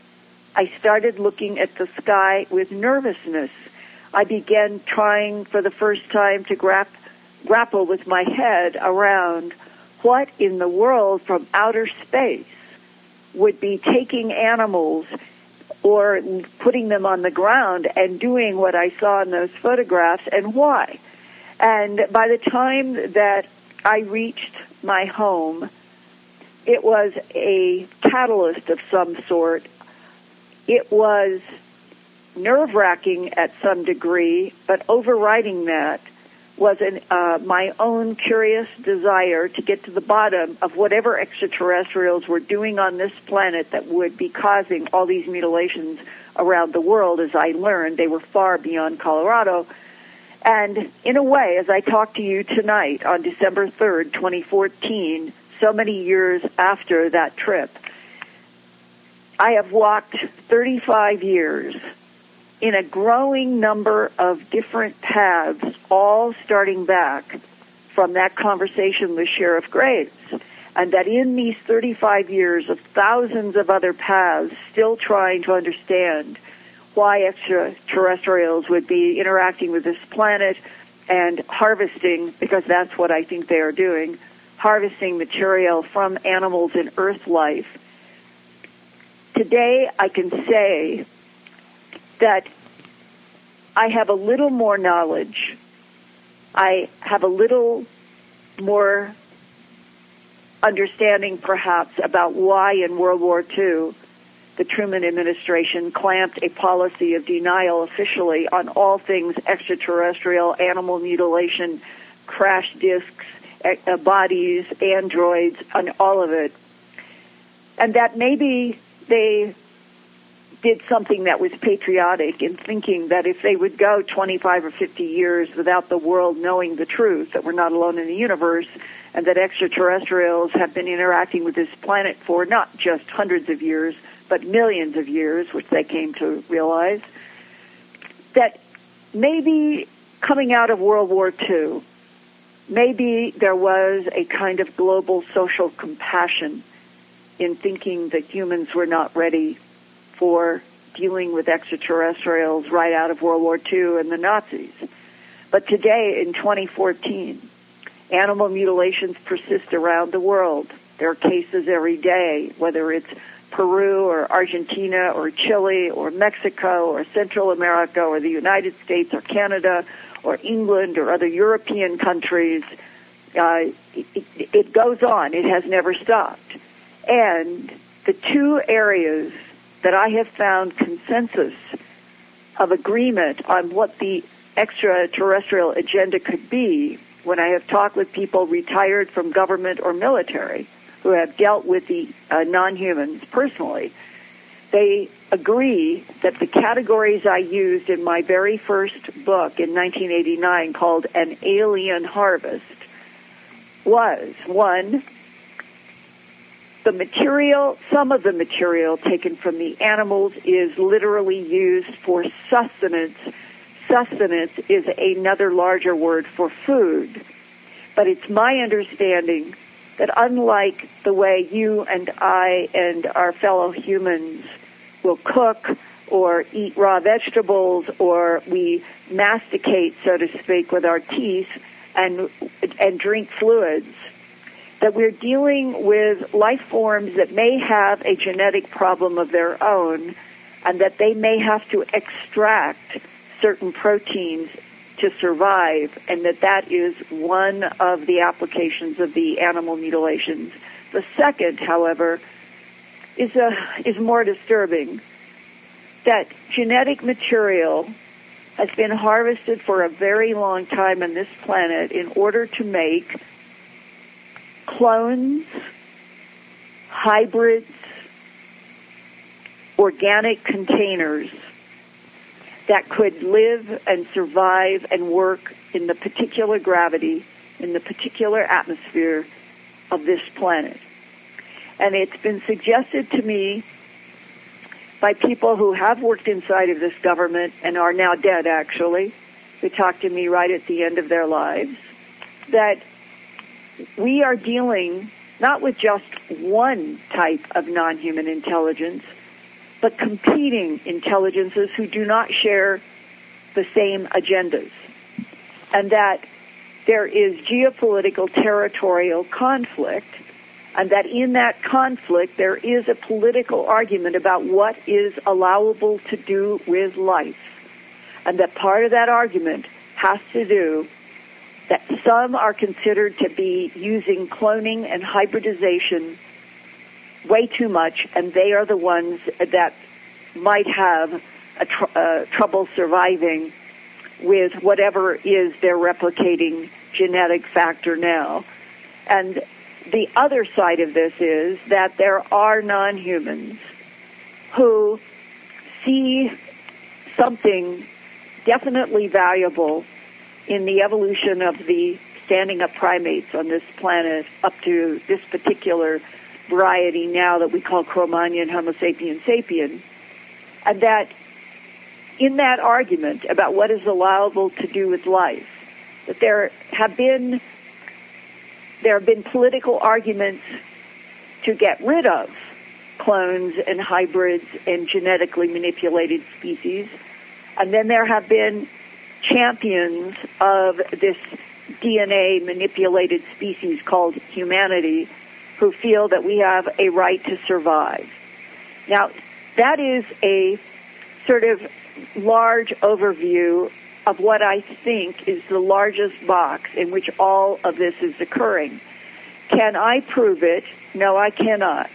I started looking at the sky with nervousness. I began trying for the first time to grap, grapple with my head around what in the world from outer space would be taking animals or putting them on the ground and doing what I saw in those photographs, and why. And by the time that I reached my home, it was a catalyst of some sort. It was nerve-wracking at some degree, but overriding that was an, uh, my own curious desire to get to the bottom of whatever extraterrestrials were doing on this planet that would be causing all these mutilations around the world. As I learned, they were far beyond Colorado. And in a way, as I talk to you tonight on December third, twenty fourteen, so many years after that trip, I have walked thirty-five years in a growing number of different paths, all starting back from that conversation with Sheriff Graves. And that in these thirty-five years of thousands of other paths, still trying to understand why extraterrestrials would be interacting with this planet and harvesting, because that's what I think they are doing, harvesting material from animals in Earth life. Today, I can say that I have a little more knowledge. I have a little more understanding, perhaps, about why in World War Two the Truman administration clamped a policy of denial officially on all things extraterrestrial, animal mutilation, crash discs, uh, bodies, androids, and all of it. And that maybe they did something that was patriotic in thinking that if they would go twenty-five or fifty years without the world knowing the truth, that we're not alone in the universe, and that extraterrestrials have been interacting with this planet for not just hundreds of years, but millions of years, which they came to realize, that maybe coming out of World War Two, maybe there was a kind of global social compassion in thinking that humans were not ready for dealing with extraterrestrials right out of World War Two and the Nazis. But today, in twenty fourteen, animal mutilations persist around the world. There are cases every day, whether it's Peru or Argentina or Chile or Mexico or Central America or the United States or Canada or England or other European countries. Uh, it, it goes on. It has never stopped. And the two areas that I have found consensus of agreement on what the extraterrestrial agenda could be, when I have talked with people retired from government or military who have dealt with the uh, non-humans personally, they agree that the categories I used in my very first book in nineteen eighty-nine called An Alien Harvest was, one, the material, some of the material taken from the animals is literally used for sustenance. Sustenance is another larger word for food. But it's my understanding that unlike the way you and I and our fellow humans will cook or eat raw vegetables, or we masticate, so to speak, with our teeth and and drink fluids, that we're dealing with life forms that may have a genetic problem of their own, and that they may have to extract certain proteins to survive, and that that is one of the applications of the animal mutilations. The second, however, is a, is more disturbing, that genetic material has been harvested for a very long time on this planet in order to make clones, hybrids, organic containers that could live and survive and work in the particular gravity, in the particular atmosphere of this planet. And it's been suggested to me by people who have worked inside of this government and are now dead, actually, who talked to me right at the end of their lives, that we are dealing not with just one type of non-human intelligence, but competing intelligences who do not share the same agendas. And that there is geopolitical territorial conflict, and that in that conflict there is a political argument about what is allowable to do with life. And that part of that argument has to do that some are considered to be using cloning and hybridization way too much, and they are the ones that might have a tr- uh, trouble surviving with whatever is their replicating genetic factor now. And the other side of this is that there are non-humans who see something definitely valuable in the evolution of the standing up primates on this planet up to this particular variety now that we call Cro-Magnon, Homo sapien sapien, and that in that argument about what is allowable to do with life, that there have been there have been political arguments to get rid of clones and hybrids and genetically manipulated species, and then there have been champions of this D N A manipulated species called humanity who feel that we have a right to survive. Now, that is a sort of large overview of what I think is the largest box in which all of this is occurring. Can I prove it? No, I cannot.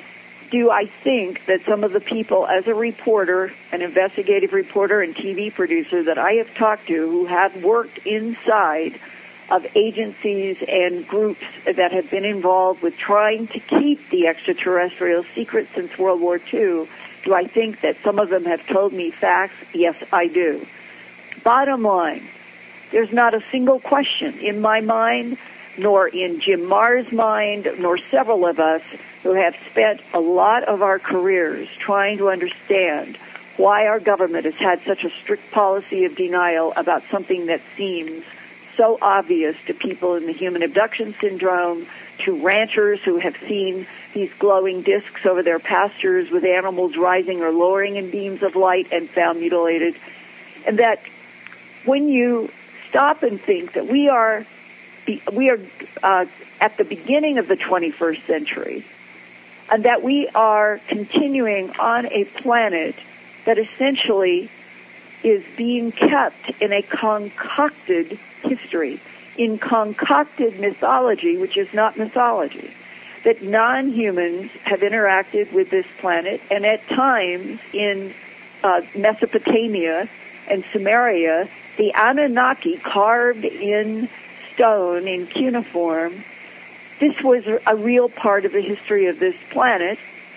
Do I think that some of the people, as a reporter, an investigative reporter and T V producer that I have talked to who have worked inside of agencies and groups that have been involved with trying to keep the extraterrestrial secret since World War Two, do I think that some of them have told me facts? Yes, I do. Bottom line, there's not a single question in my mind, nor in Jim Marr's mind, nor several of us who have spent a lot of our careers trying to understand why our government has had such a strict policy of denial about something that seems so obvious to people in the human abduction syndrome, to ranchers who have seen these glowing discs over their pastures with animals rising or lowering in beams of light and found mutilated. And that when you stop and think that we are we are uh, at the beginning of the twenty-first century, and that we are continuing on a planet that essentially is being kept in a concocted history, in concocted mythology, which is not mythology, that non-humans have interacted with this planet, and at times in uh, Mesopotamia and Sumeria, the Anunnaki carved in stone in cuneiform, this was a real part of the history of this planet.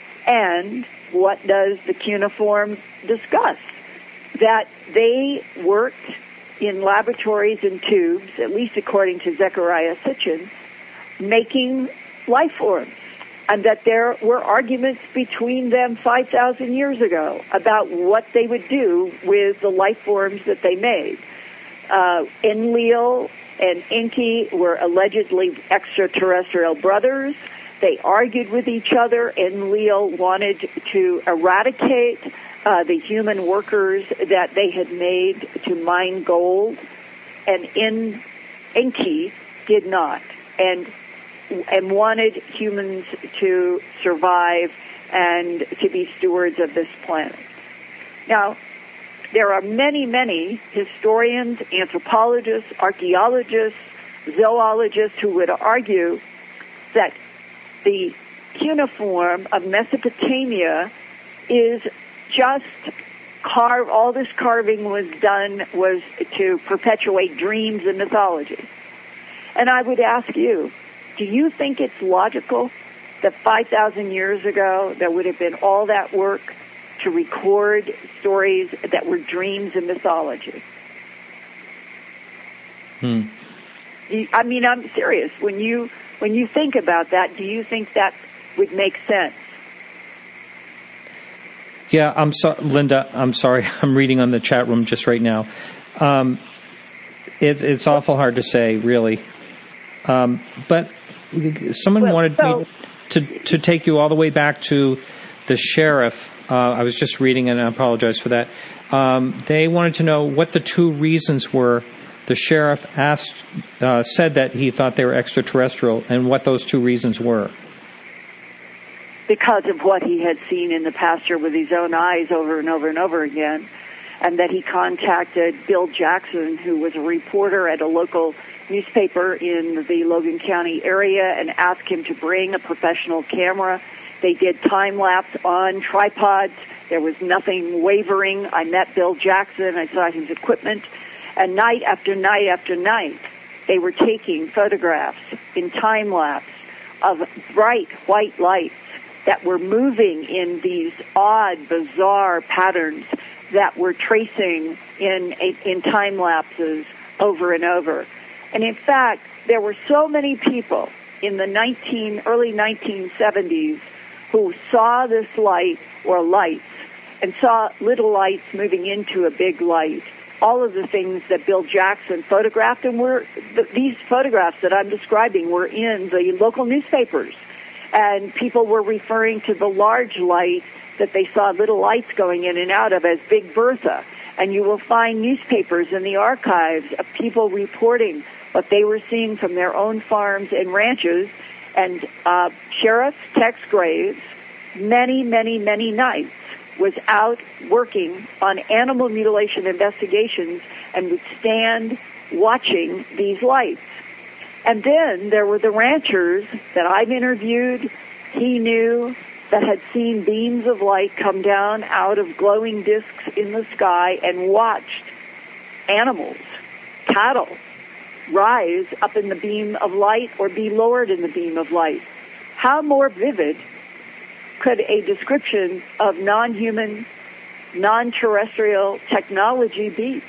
And what does the cuneiform discuss? That they worked in laboratories and tubes, at least according to Zecharia Sitchin, making life forms, and that there were arguments between them five thousand years ago about what they would do with the life forms that they made. Uh, Enlil and Enki were allegedly extraterrestrial brothers. They argued with each other. Enlil wanted to eradicate uh, the human workers that they had made to mine gold, and in Enki did not, and and wanted humans to survive and to be stewards of this planet. Now, there are many, many historians, anthropologists, archaeologists, zoologists who would argue that the cuneiform of Mesopotamia is just carve. All this carving was done was to perpetuate dreams and mythology. And I would ask you, do you think it's logical that five thousand years ago there would have been all that work to record stories that were dreams and mythology? Hmm. I mean, I'm serious. When you when you think about that, do you think that would make sense? Yeah, I'm sorry, Linda. I'm sorry. I'm reading on the chat room just right now. Um, it, it's awful hard to say, really. Um, but someone well, wanted so, me to to take you all the way back to the sheriff. Uh, I was just reading, and I apologize for that. Um, they wanted to know what the two reasons were. The sheriff asked, uh, said that he thought they were extraterrestrial, and what those two reasons were. Because of what he had seen in the pasture with his own eyes over and over and over again, and that he contacted Bill Jackson, who was a reporter at a local newspaper in the Logan County area, and asked him to bring a professional camera They did time lapse on tripods. There was nothing wavering. I met Bill Jackson. I saw his equipment. And night after night after night, they were taking photographs in time lapse of bright white lights that were moving in these odd, bizarre patterns that were tracing in in time lapses over and over. And in fact, there were so many people in the nineteen early nineteen seventies who saw this light or lights and saw little lights moving into a big light. All of the things that Bill Jackson photographed, and were the, these photographs that I'm describing were in the local newspapers, and people were referring to the large light that they saw little lights going in and out of as Big Bertha. And you will find newspapers in the archives of people reporting what they were seeing from their own farms and ranches. And uh, Sheriff Tex Graves, many, many, many nights, was out working on animal mutilation investigations and would stand watching these lights. And then there were the ranchers that I've interviewed, he knew, that had seen beams of light come down out of glowing discs in the sky and watched animals, cattle, rise up in the beam of light or be lowered in the beam of light. How more vivid could a description of non-human, non-terrestrial technology be?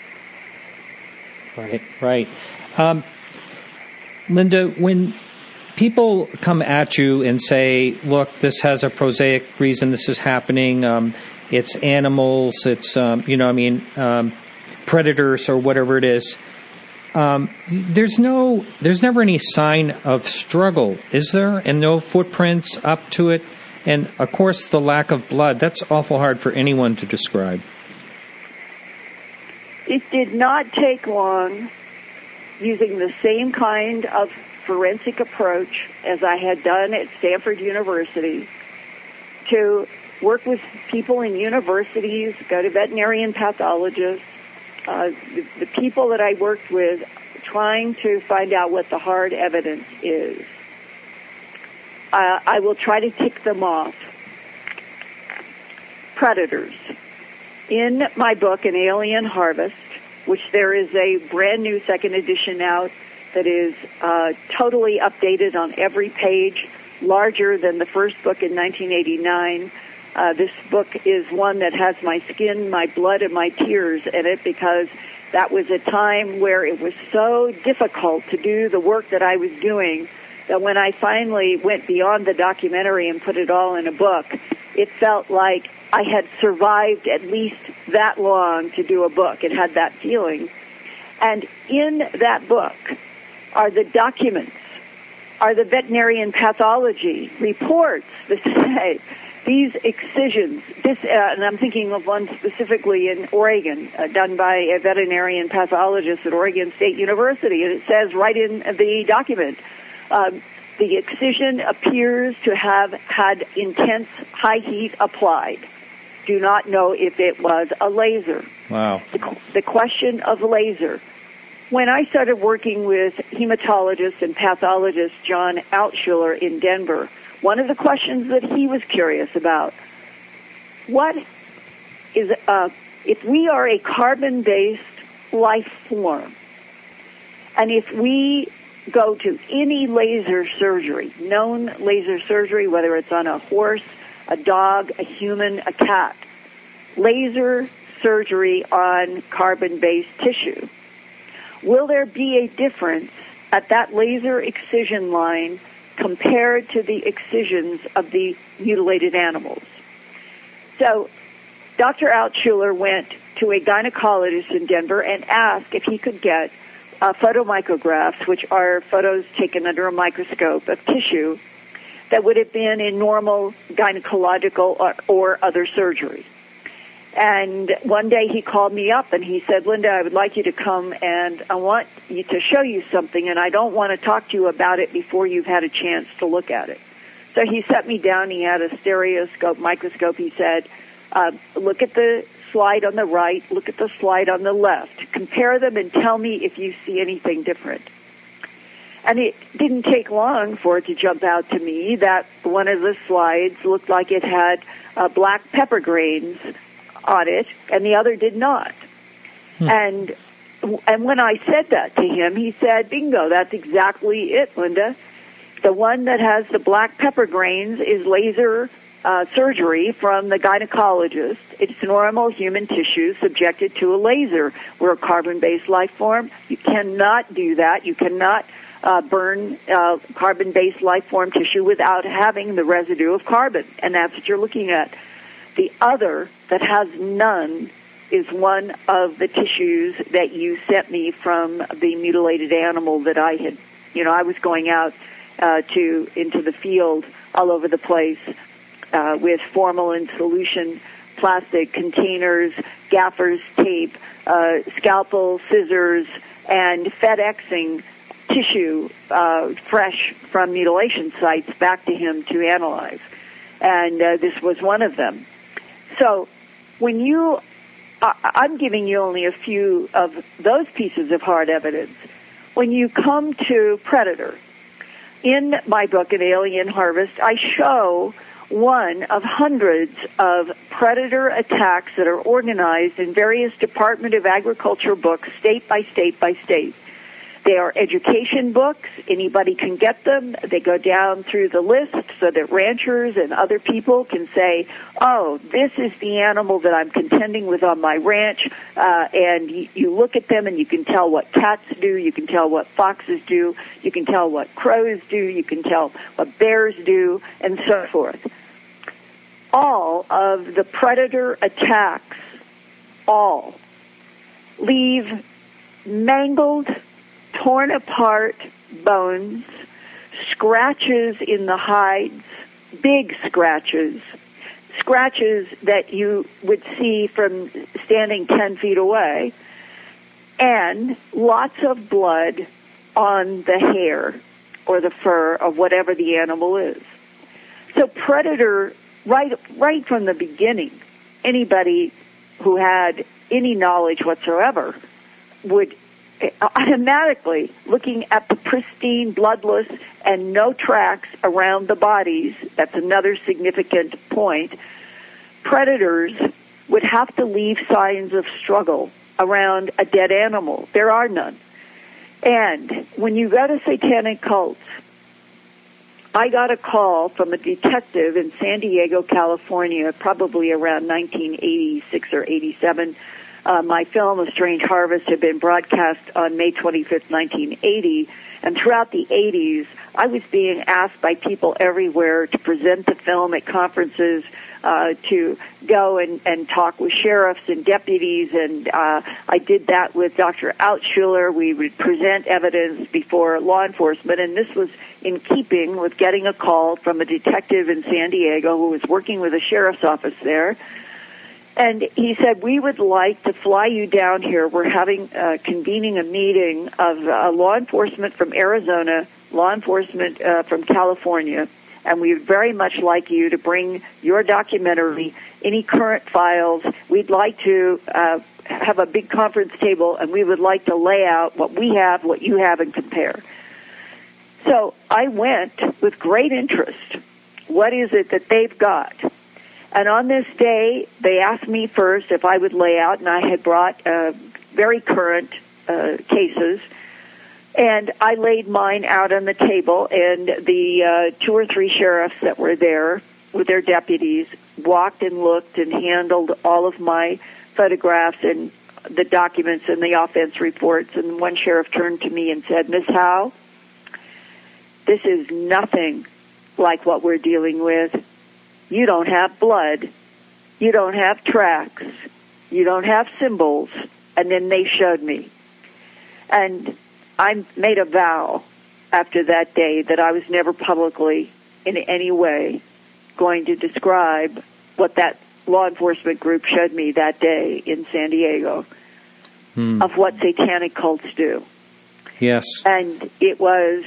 Right, right. Um, Linda, when people come at you and say, look, this has a prosaic reason this is happening, um, it's animals, it's, um, you know, I mean, um, predators or whatever it is, um, there's no, there's never any sign of struggle, is there? And no footprints up to it? And, of course, the lack of blood, that's awful hard for anyone to describe. It did not take long, using the same kind of forensic approach as I had done at Stanford University, to work with people in universities, go to veterinarian pathologists, uh, the, the people that I worked with, trying to find out what the hard evidence is. Uh, I will try to tick them off. Predators. In my book, An Alien Harvest, which there is a brand new second edition out that is uh, totally updated on every page, larger than the first book in nineteen eighty-nine. Uh, this book is one that has my skin, my blood, and my tears in it, because that was a time where it was so difficult to do the work that I was doing that when I finally went beyond the documentary and put it all in a book, it felt like I had survived at least that long to do a book. It had that feeling. And in that book are the documents, are the veterinarian pathology reports that say these excisions, this, uh, and I'm thinking of one specifically in Oregon, uh, done by a veterinarian pathologist at Oregon State University, and it says right in the document, Um, the excision appears to have had intense high heat applied. Do not know if it was a laser. Wow. The, the question of laser. When I started working with hematologist and pathologist John Altshuler in Denver, one of the questions that he was curious about, what is, uh, if we are a carbon-based life form, and if we go to any laser surgery, known laser surgery, whether it's on a horse, a dog, a human, a cat, laser surgery on carbon-based tissue, will there be a difference at that laser excision line compared to the excisions of the mutilated animals? So Doctor Altshuler went to a gynecologist in Denver and asked if he could get Uh, photomicrographs, which are photos taken under a microscope of tissue that would have been in normal gynecological or, or other surgery. And one day he called me up and he said, Linda, I would like you to come and I want you to show you something, and I don't want to talk to you about it before you've had a chance to look at it. So he set me down. He had a stereoscope, microscope. He said, uh, look at the slide on the right, look at the slide on the left. Compare them and tell me if you see anything different. And it didn't take long for it to jump out to me that one of the slides looked like it had uh, black pepper grains on it, and the other did not. Hmm. And and when I said that to him, he said, bingo, that's exactly it, Linda. The one that has the black pepper grains is laser uh, surgery from the gynecologist. It's normal human tissue subjected to a laser. We're a carbon-based life form. You cannot do that. You cannot uh, burn uh, carbon-based life form tissue without having the residue of carbon, and that's what you're looking at. The other that has none is one of the tissues that you sent me from the mutilated animal that I had, you know, I was going out uh, to into the field all over the place uh, with formalin solution, plastic containers, gaffer's tape, uh, scalpel, scissors, and FedExing tissue uh, fresh from mutilation sites back to him to analyze. And uh, this was one of them. So when you, I'm giving you only a few of those pieces of hard evidence. When you come to Predator, in my book, An Alien Harvest, I show one of hundreds of predator attacks that are organized in various Department of Agriculture books, state by state by state. They are education books. Anybody can get them. They go down through the list so that ranchers and other people can say, oh, this is the animal that I'm contending with on my ranch. Uh, and you, you look at them and you can tell what cats do. You can tell what foxes do. You can tell what crows do. You can tell what bears do, and so forth. All of the predator attacks, all, leave mangled, torn apart bones, scratches in the hides, big scratches, scratches that you would see from standing ten feet away, and lots of blood on the hair or the fur of whatever the animal is. So Predator, right, right from the beginning, anybody who had any knowledge whatsoever would automatically, looking at the pristine, bloodless, and no tracks around the bodies, that's another significant point, predators would have to leave signs of struggle around a dead animal. There are none. And when you go to satanic cults, I got a call from a detective in San Diego, California, probably around nineteen eighty-six or eighty-seven. Uh, my film, A Strange Harvest, had been broadcast on May twenty-fifth, nineteen eighty, and throughout the eighties, I was being asked by people everywhere to present the film at conferences, uh, to go and, and talk with sheriffs and deputies, and uh, I did that with Doctor Altschuler. We would present evidence before law enforcement, and this was in keeping with getting a call from a detective in San Diego who was working with a sheriff's office there. And he said, we would like to fly you down here. We're having, uh, convening a meeting of uh, law enforcement from Arizona, law enforcement uh, from California, and we would very much like you to bring your documentary, any current files. We'd like to uh, have a big conference table, and we would like to lay out what we have, what you have, and compare. So I went with great interest. What is it that they've got? And on this day, they asked me first if I would lay out, and I had brought uh, very current uh, cases, and I laid mine out on the table, and the uh, two or three sheriffs that were there with their deputies walked and looked and handled all of my photographs and the documents and the offense reports, and one sheriff turned to me and said, Miss Howe, this is nothing like what we're dealing with. You don't have blood. You don't have tracks. You don't have symbols. And then they showed me. And I made a vow after that day that I was never publicly in any way going to describe what that law enforcement group showed me that day in San Diego hmm. of what satanic cults do. Yes. And it was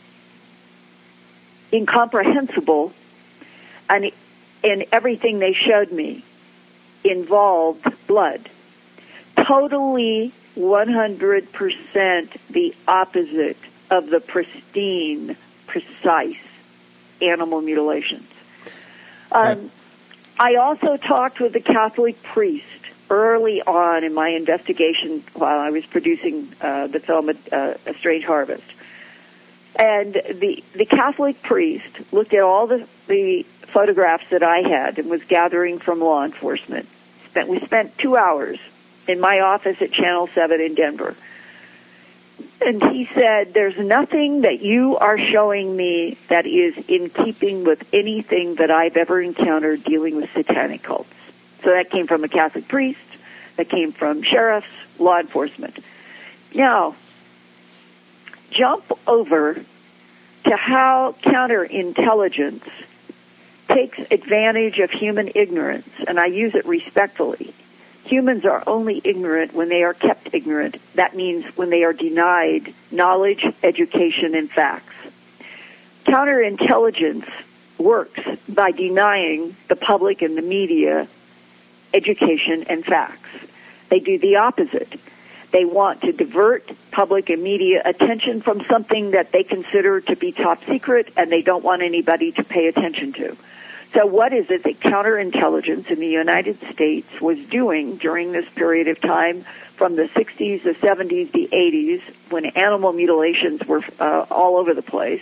incomprehensible, and and everything they showed me involved blood. Totally one hundred percent the opposite of the pristine, precise animal mutilations. Um, right. I also talked with the Catholic priest early on in my investigation while I was producing uh, the film uh, A Strange Harvest. And the the Catholic priest looked at all the, the photographs that I had and was gathering from law enforcement. Spent, we spent two hours in my office at Channel seven in Denver. And he said, there's nothing that you are showing me that is in keeping with anything that I've ever encountered dealing with satanic cults. So that came from a Catholic priest, that came from sheriffs, law enforcement. Now, jump over to how counterintelligence takes advantage of human ignorance, and I use it respectfully. Humans are only ignorant when they are kept ignorant. That means when they are denied knowledge, education, and facts. Counterintelligence works by denying the public and the media education and facts. They do the opposite. They want to divert public and media attention from something that they consider to be top secret and they don't want anybody to pay attention to. So what is it that counterintelligence in the United States was doing during this period of time from the sixties, the seventies, the eighties, when animal mutilations were uh, all over the place?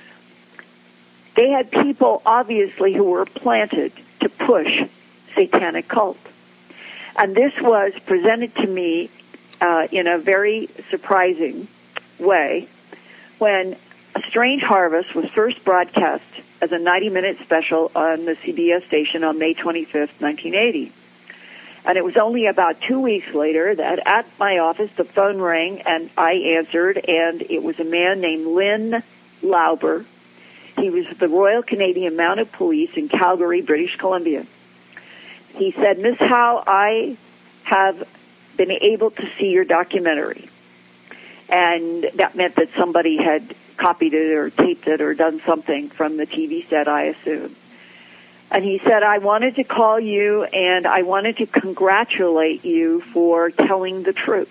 They had people, obviously, who were planted to push satanic cult. And this was presented to me uh, in a very surprising way when A Strange Harvest was first broadcast as a ninety-minute special on the C B S station on May twenty-fifth, nineteen eighty. And it was only about two weeks later that at my office the phone rang and I answered, and it was a man named Lynn Lauber. He was the Royal Canadian Mounted Police in Calgary, British Columbia. He said, Miss Howe, I have been able to see your documentary. And that meant that somebody had copied it or taped it or done something from the T V set, I assume. And he said, I wanted to call you and I wanted to congratulate you for telling the truth.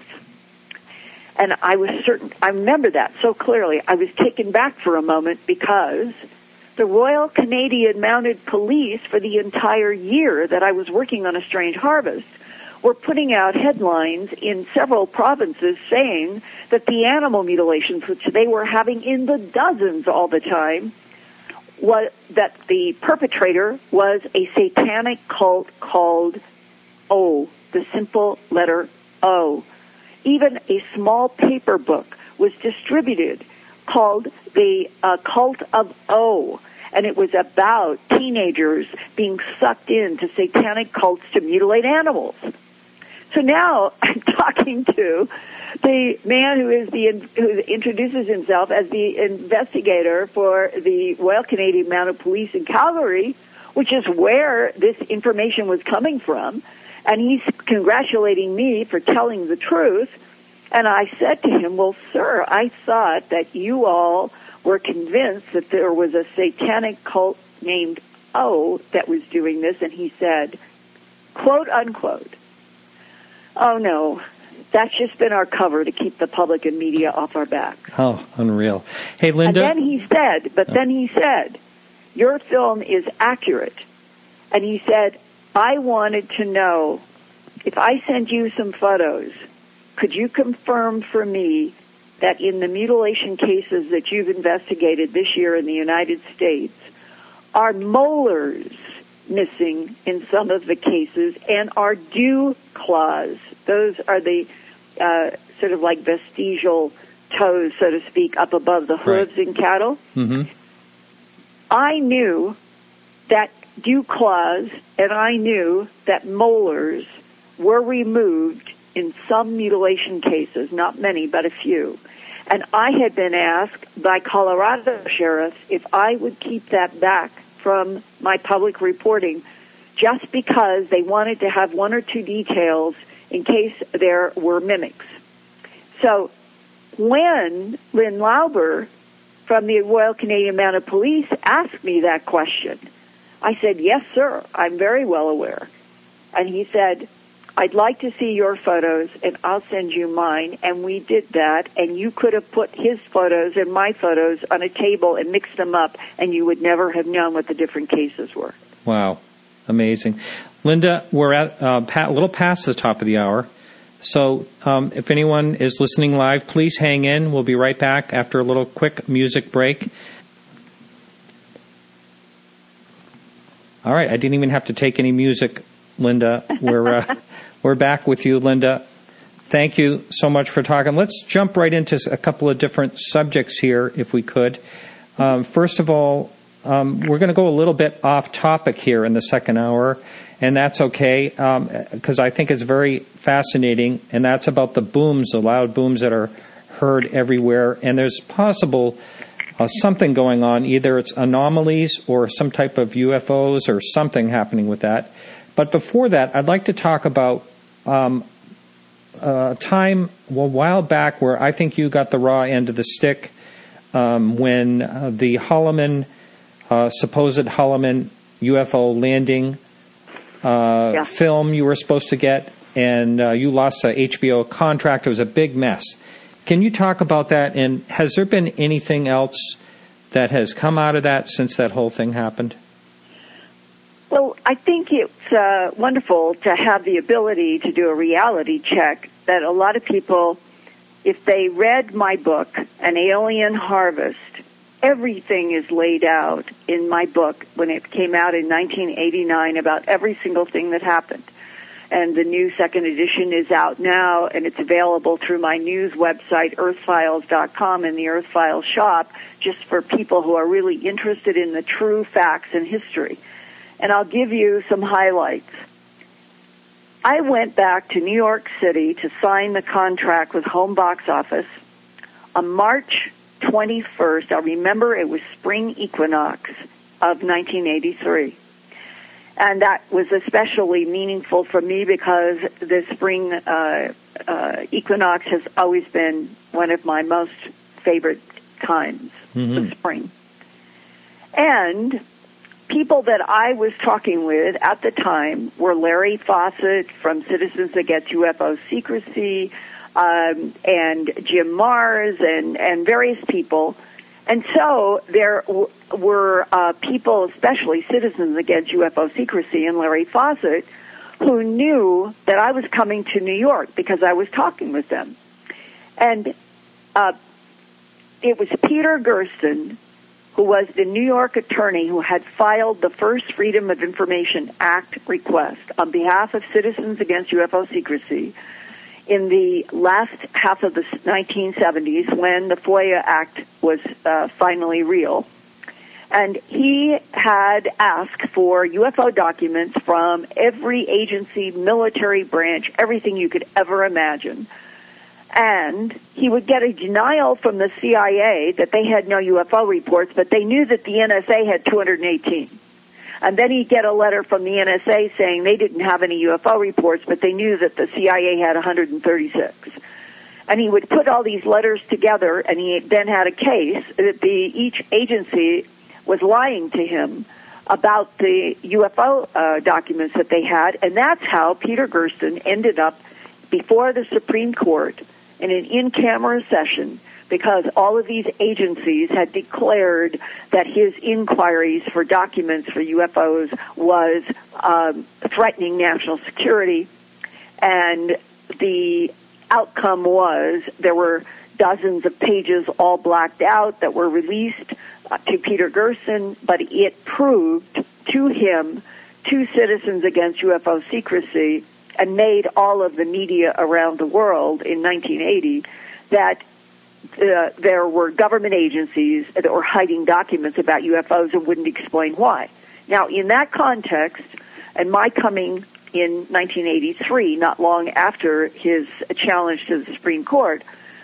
And I was certain, I remember that so clearly. I was taken back for a moment because the Royal Canadian Mounted Police, for the entire year that I was working on A Strange Harvest, were putting out headlines in several provinces saying that the animal mutilations, which they were having in the dozens all the time, was that the perpetrator was a satanic cult called O, the simple letter O. Even a small paper book was distributed called the uh, Cult of O, and it was about teenagers being sucked into satanic cults to mutilate animals. So now I'm talking to the man who is the who introduces himself as the investigator for the Royal Canadian Mounted Police in Calgary, which is where this information was coming from, and he's congratulating me for telling the truth. And I said to him, well, sir, I thought that you all were convinced that there was a satanic cult named O that was doing this, and he said, quote, unquote, oh, no, that's just been our cover to keep the public and media off our back. Oh, unreal. Hey, Linda. And then he said, but then he said, your film is accurate. And he said, I wanted to know, if I send you some photos, could you confirm for me that in the mutilation cases that you've investigated this year in the United States, are molars missing in some of the cases, and are dew claws? Those are the uh, sort of like vestigial toes, so to speak, up above the hooves right. in cattle. Mm-hmm. I knew that dew claws, and I knew that molars were removed in some mutilation cases, not many, but a few. And I had been asked by Colorado sheriffs if I would keep that back from my public reporting just because they wanted to have one or two details in case there were mimics. So when Lynn Lauber from the Royal Canadian Mounted Police asked me that question, I said, yes, sir, I'm very well aware. And he said, I'd like to see your photos, and I'll send you mine. And we did that, and you could have put his photos and my photos on a table and mixed them up, and you would never have known what the different cases were. Wow. Amazing. Linda, we're at uh, a little past the top of the hour. So um, if anyone is listening live, please hang in. We'll be right back after a little quick music break. All right. I didn't even have to take any music, Linda. We're uh, we're back with you, Linda. Thank you so much for talking. Let's jump right into a couple of different subjects here, if we could. Um, first of all, um, we're going to go a little bit off topic here in the second hour, and that's okay, because um, I think it's very fascinating, and that's about the booms, the loud booms that are heard everywhere, and there's possible uh, something going on. Either it's anomalies or some type of U F Os or something happening with that. But before that, I'd like to talk about um, a time well, a while back where I think you got the raw end of the stick um, when uh, the Holloman, uh, supposed Holloman U F O landing uh, yeah. film you were supposed to get, and uh, you lost a H B O contract. It was a big mess. Can you talk about that, and has there been anything else that has come out of that since that whole thing happened? Well, I think it's uh, wonderful to have the ability to do a reality check that a lot of people, if they read my book, An Alien Harvest, everything is laid out in my book when it came out in nineteen eighty-nine about every single thing that happened. And the new second edition is out now, and it's available through my news website, earth files dot com, in the Earth Files shop, just for people who are really interested in the true facts and history. And I'll give you some highlights. I went back to New York City to sign the contract with Home Box Office on March twenty-first. I remember it was spring equinox of nineteen eighty-three. And that was especially meaningful for me because the spring uh, uh, equinox has always been one of my most favorite times, mm-hmm. the spring. And people that I was talking with at the time were Larry Fawcett from Citizens Against U F O Secrecy, um, and Jim Mars, and, and various people. And so there w- were uh, people, especially Citizens Against U F O Secrecy and Larry Fawcett, who knew that I was coming to New York because I was talking with them. And uh, it was Peter Gersten, who was the New York attorney who had filed the first Freedom of Information Act request on behalf of Citizens Against U F O Secrecy in the last half of the nineteen seventies when the FOIA Act was uh, finally real. And he had asked for U F O documents from every agency, military branch, everything you could ever imagine. And he would get a denial from the C I A that they had no U F O reports, but they knew that the N S A had two hundred eighteen. And then he'd get a letter from the N S A saying they didn't have any U F O reports, but they knew that the C I A had one hundred thirty-six. And he would put all these letters together, and he then had a case that the each agency was lying to him about the U F O uh, documents that they had, and that's how Peter Gersten ended up before the Supreme Court in an in-camera session, because all of these agencies had declared that his inquiries for documents for U F Os was um, threatening national security. And the outcome was there were dozens of pages all blacked out that were released uh, to Peter Gersten, but it proved to him, to Citizens Against U F O Secrecy, and made all of the media around the world in nineteen eighty that uh, there were government agencies that were hiding documents about U F Os and wouldn't explain why. Now, in that context, and my coming in nineteen eighty-three, not long after his challenge to the Supreme Court,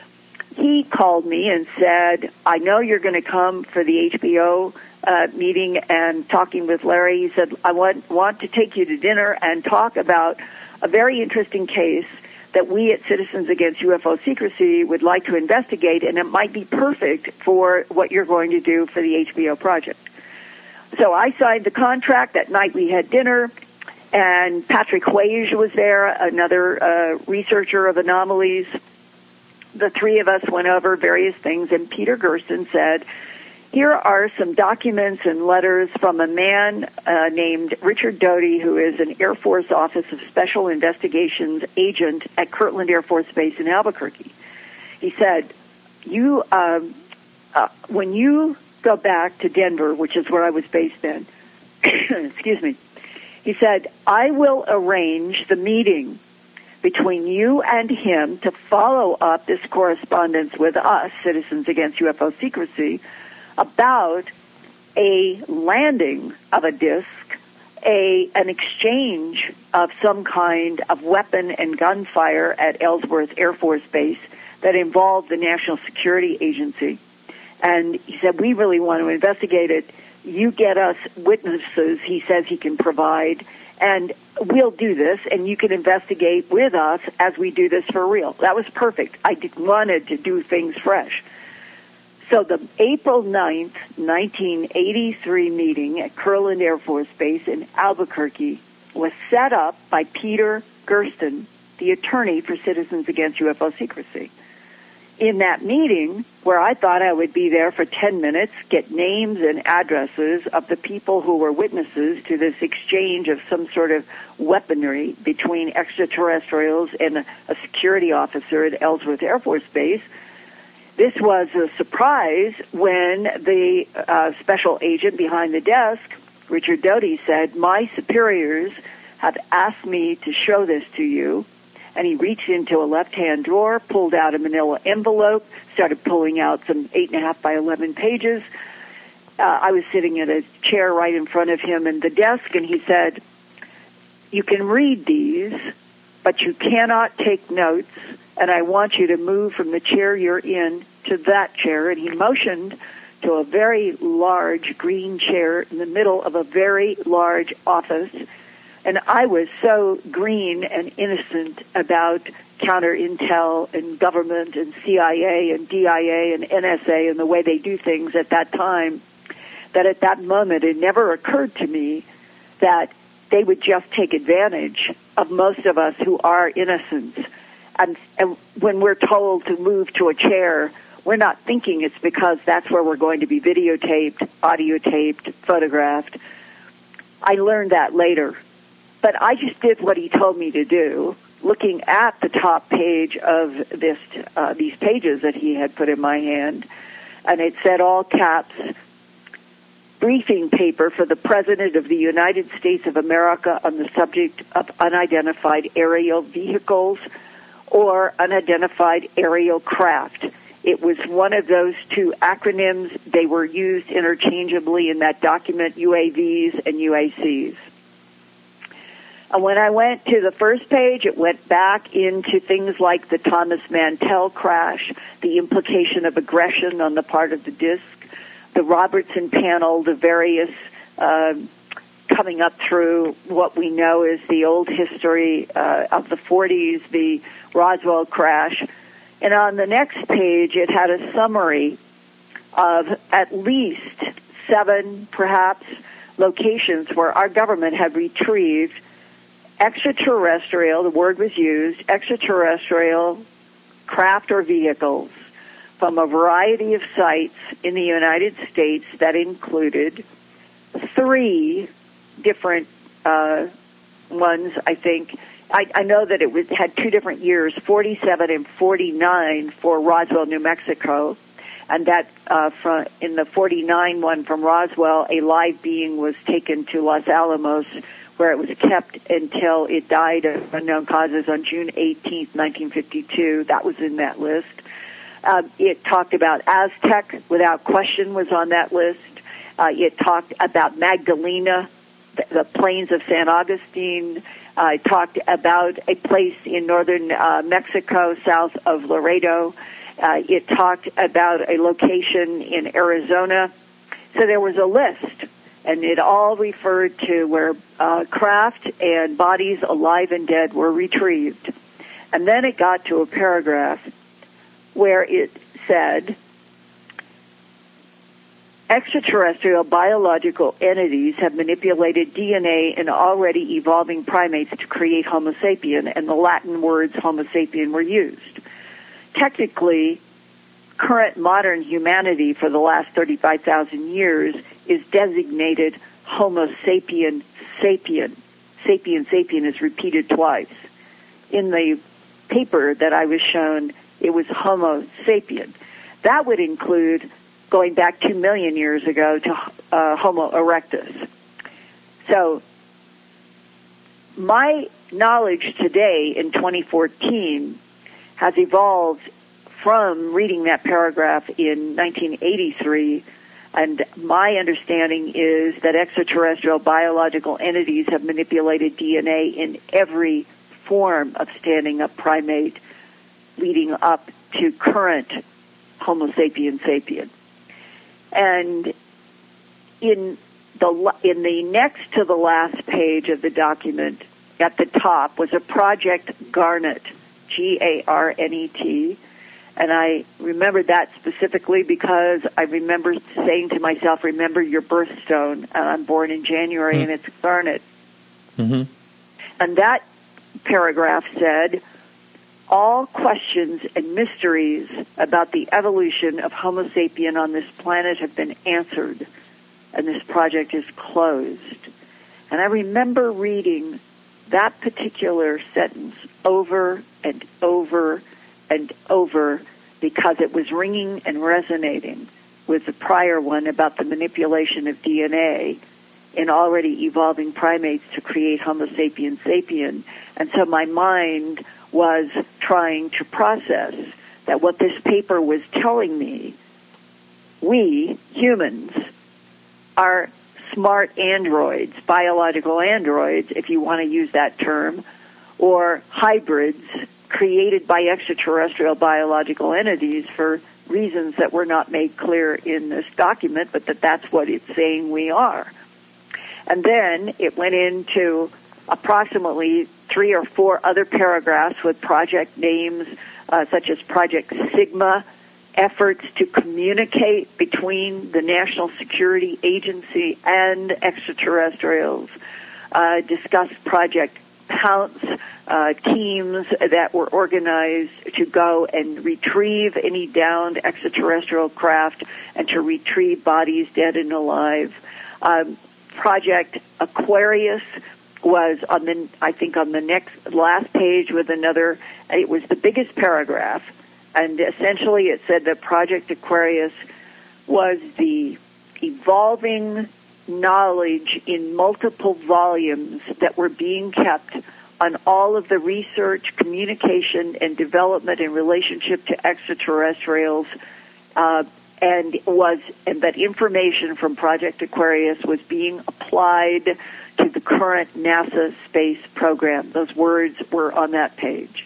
he called me and said, I know you're going to come for the H B O uh, meeting and talking with Larry. He said, I want, want to take you to dinner and talk about a very interesting case that we at Citizens Against U F O Secrecy would like to investigate, and it might be perfect for what you're going to do for the H B O project. So I signed the contract. That night we had dinner, And Patrick Huage was there, another uh, researcher of anomalies. The three of us went over various things, and Peter Gersten said, here are some documents and letters from a man uh, named Richard Doty, who is an Air Force Office of Special Investigations agent at Kirtland Air Force Base in Albuquerque. He said, "You, uh, uh, when you go back to Denver, which is where I was based then," excuse me, he said, "I will arrange the meeting between you and him to follow up this correspondence with us, Citizens Against U F O Secrecy, about a landing of a disc, a an exchange of some kind of weapon and gunfire at Ellsworth Air Force Base that involved the National Security Agency." And he said, "We really want to investigate it. You get us witnesses," he says he can provide, "and we'll do this, and you can investigate with us as we do this for real." That was perfect. I did, wanted to do things fresh. So the April ninth, nineteen eighty-three meeting at Kirtland Air Force Base in Albuquerque was set up by Peter Gersten, the attorney for Citizens Against U F O Secrecy. In that meeting, where I thought I would be there for ten minutes, get names and addresses of the people who were witnesses to this exchange of some sort of weaponry between extraterrestrials and a, a security officer at Ellsworth Air Force Base, this was a surprise when the uh, special agent behind the desk, Richard Doty, said, "My superiors have asked me to show this to you." And he reached into a left-hand drawer, pulled out a manila envelope, started pulling out some eight and a half by eleven pages. Uh, I was sitting in a chair right in front of him and the desk, and he said, "You can read these, but you cannot take notes, and I want you to move from the chair you're in to that chair." And he motioned to a very large green chair in the middle of a very large office. And I was so green and innocent about counter-intel and government and C I A and D I A and N S A and the way they do things at that time, that at that moment it never occurred to me that they would just take advantage of most of us who are innocent. And, and when we're told to move to a chair, we're not thinking it's because that's where we're going to be videotaped, audio taped, photographed. I learned that later. But I just did what he told me to do, looking at the top page of this, uh, these pages that he had put in my hand, and it said all caps, "Briefing paper for the President of the United States of America on the subject of unidentified aerial vehicles or unidentified aerial craft." It was one of those two acronyms. They were used interchangeably in that document, U A Vs and U A Cs. And when I went to the first page, it went back into things like the Thomas Mantell crash, the implication of aggression on the part of the disk, the Robertson panel, the various uh, coming up through what we know is the old history uh, of the forties, the Roswell crash. And on the next page, it had a summary of at least seven, perhaps, locations where our government had retrieved extraterrestrial, the word was used, extraterrestrial craft or vehicles from a variety of sites in the United States that included three different uh, ones, I think. I, I know that it was, had two different years, forty-seven and forty-nine for Roswell, New Mexico, and that uh, from, in the forty-nine one from Roswell, a live being was taken to Los Alamos, where it was kept until it died of unknown causes on June eighteenth, nineteen fifty-two. That was in that list. Uh, it talked about Aztec, without question, was on that list. Uh, it talked about Magdalena, the, the plains of San Augustine. Uh, it talked about a place in northern uh, Mexico, south of Laredo. Uh, it talked about a location in Arizona. So there was a list. And it all referred to where uh, craft and bodies, alive and dead, were retrieved. And then it got to a paragraph where it said, extraterrestrial biological entities have manipulated D N A in already evolving primates to create Homo sapien, and the Latin words Homo sapien were used. Technically, current modern humanity for the last thirty-five thousand years is designated Homo sapien sapien. Sapien sapien is repeated twice. In the paper that I was shown, it was Homo sapien. That would include going back two million years ago to uh, Homo erectus. So my knowledge today in twenty fourteen has evolved from reading that paragraph in nineteen eighty-three, and my understanding is that extraterrestrial biological entities have manipulated D N A in every form of standing up primate leading up to current Homo sapien sapien. And in the in the next to the last page of the document, at the top, was a Project Garnet, G A R N E T, and I remembered that specifically because I remember saying to myself, remember your birthstone, and I'm born in January, mm-hmm. and it's Garnet. Mm-hmm. And that paragraph said, all questions and mysteries about the evolution of Homo sapien on this planet have been answered, and this project is closed. And I remember reading that particular sentence over and over and over because it was ringing and resonating with the prior one about the manipulation of D N A in already evolving primates to create Homo sapien sapien. And so my mind was trying to process that what this paper was telling me, we, humans, are smart androids, biological androids, if you want to use that term, or hybrids created by extraterrestrial biological entities for reasons that were not made clear in this document, but that that's what it's saying we are. And then it went into approximately three or four other paragraphs with project names uh, such as Project Sigma, efforts to communicate between the National Security Agency and extraterrestrials, uh, discussed Project Pounce, uh, teams that were organized to go and retrieve any downed extraterrestrial craft and to retrieve bodies dead and alive. Um, Project Aquarius was on the, I think on the next, last page with another, it was the biggest paragraph, and essentially it said that Project Aquarius was the evolving knowledge in multiple volumes that were being kept on all of the research, communication, and development in relationship to extraterrestrials, uh, and was, and that information from Project Aquarius was being applied to the current NASA space program. Those words were on that page.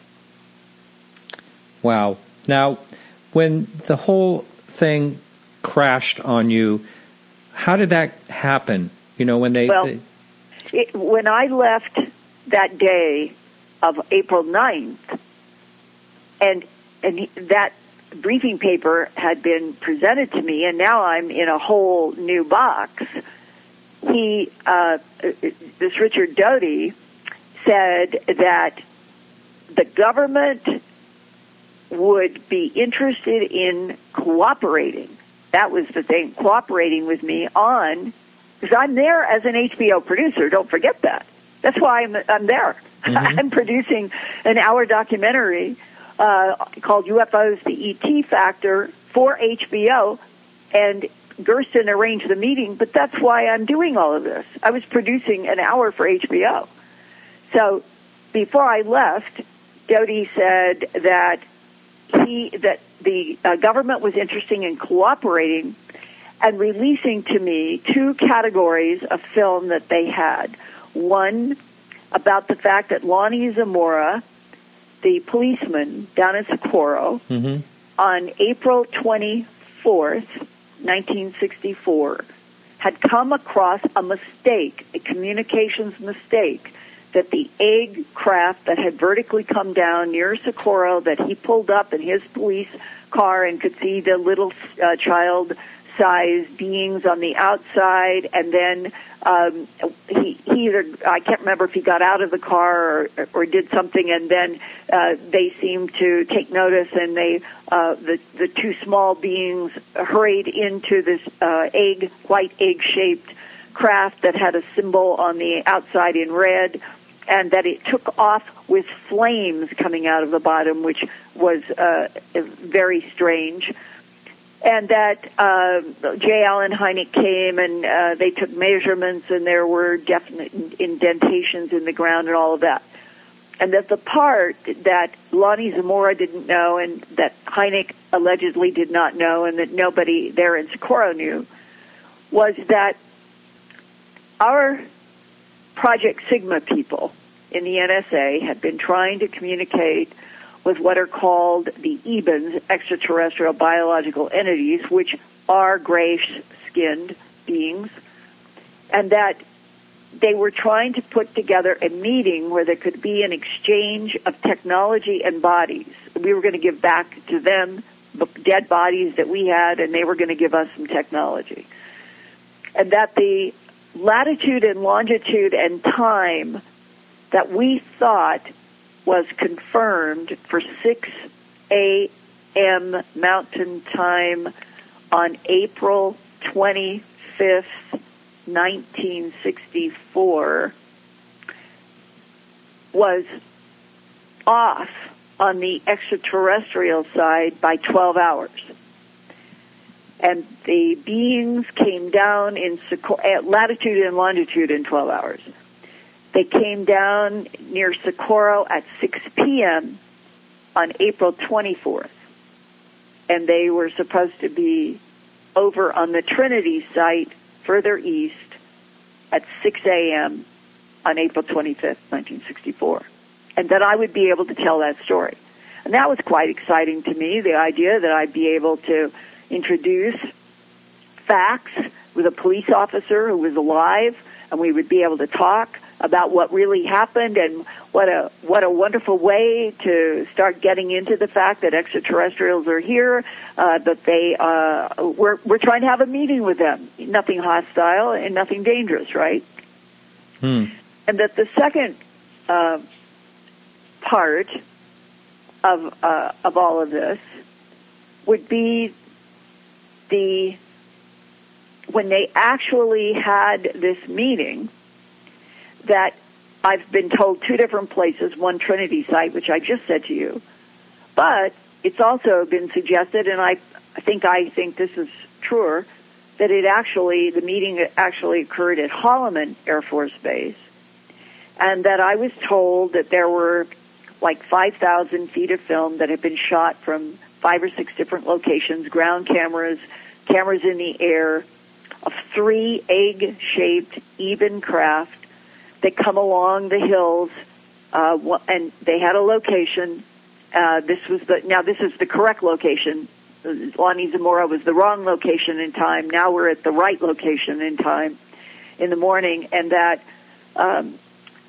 Wow. Now, when the whole thing crashed on you, how did that happen? You know, when they... Well, they... It, when I left that day of April ninth, and and he, that briefing paper had been presented to me, and now I'm in a whole new box, he, uh, this Richard Doty, said that the government would be interested in cooperating. That was the thing, cooperating with me on, because I'm there as an H B O producer, don't forget that. That's why I'm, I'm there. Mm-hmm. I'm producing an hour documentary uh, called U F Os, the E T Factor, for H B O, and Gersten arranged the meeting, but that's why I'm doing all of this. I was producing an hour for H B O. So before I left, Doty said that he that the uh, government was interested in cooperating and releasing to me two categories of film that they had. One about the fact that Lonnie Zamora, the policeman down in Socorro, mm-hmm. on April twenty-fourth, nineteen sixty-four, had come across a mistake, a communications mistake, that the egg craft that had vertically come down near Socorro, that he pulled up in his police car and could see the little uh, child man-sized beings on the outside, and then um, he, he either, I can't remember if he got out of the car or, or did something, and then uh, they seemed to take notice, and they uh, the the two small beings hurried into this uh, egg, white egg-shaped craft that had a symbol on the outside in red, and that it took off with flames coming out of the bottom, which was uh, very strange. And that uh, J. Allen Hynek came, and uh, they took measurements, and there were definite indentations in the ground and all of that. And that the part that Lonnie Zamora didn't know, and that Hynek allegedly did not know, and that nobody there in Socorro knew, was that our Project Sigma people in the N S A had been trying to communicate with what are called the E B Ns, extraterrestrial biological entities, which are grayish-skinned beings, and that they were trying to put together a meeting where there could be an exchange of technology and bodies. We were going to give back to them the dead bodies that we had, and they were going to give us some technology. And that the latitude and longitude and time that we thought was confirmed for six a.m. Mountain Time on April twenty-fifth, nineteen sixty-four, was off on the extraterrestrial side by twelve hours. And the beings came down in at latitude and longitude in twelve hours. They came down near Socorro at six p.m. on April twenty-fourth. And they were supposed to be over on the Trinity site further east at six a.m. on April twenty-fifth, nineteen sixty-four. And that I would be able to tell that story. And that was quite exciting to me, the idea that I'd be able to introduce facts with a police officer who was alive, and we would be able to talk about what really happened, and what a what a wonderful way to start getting into the fact that extraterrestrials are here, uh, that they uh, we're we're trying to have a meeting with them, nothing hostile and nothing dangerous, right? Hmm. And that the second uh, part of uh, of all of this would be the when they actually had this meeting, that I've been told two different places, one Trinity site, which I just said to you, but it's also been suggested, and I, I think I think this is truer, that it actually, the meeting actually occurred at Holloman Air Force Base, and that I was told that there were like five thousand feet of film that had been shot from five or six different locations, ground cameras, cameras in the air, of three egg-shaped even craft that come along the hills, uh, and they had a location. Uh, this was the now this is the correct location. Lonnie Zamora was the wrong location in time. Now we're at the right location in time in the morning, and that um,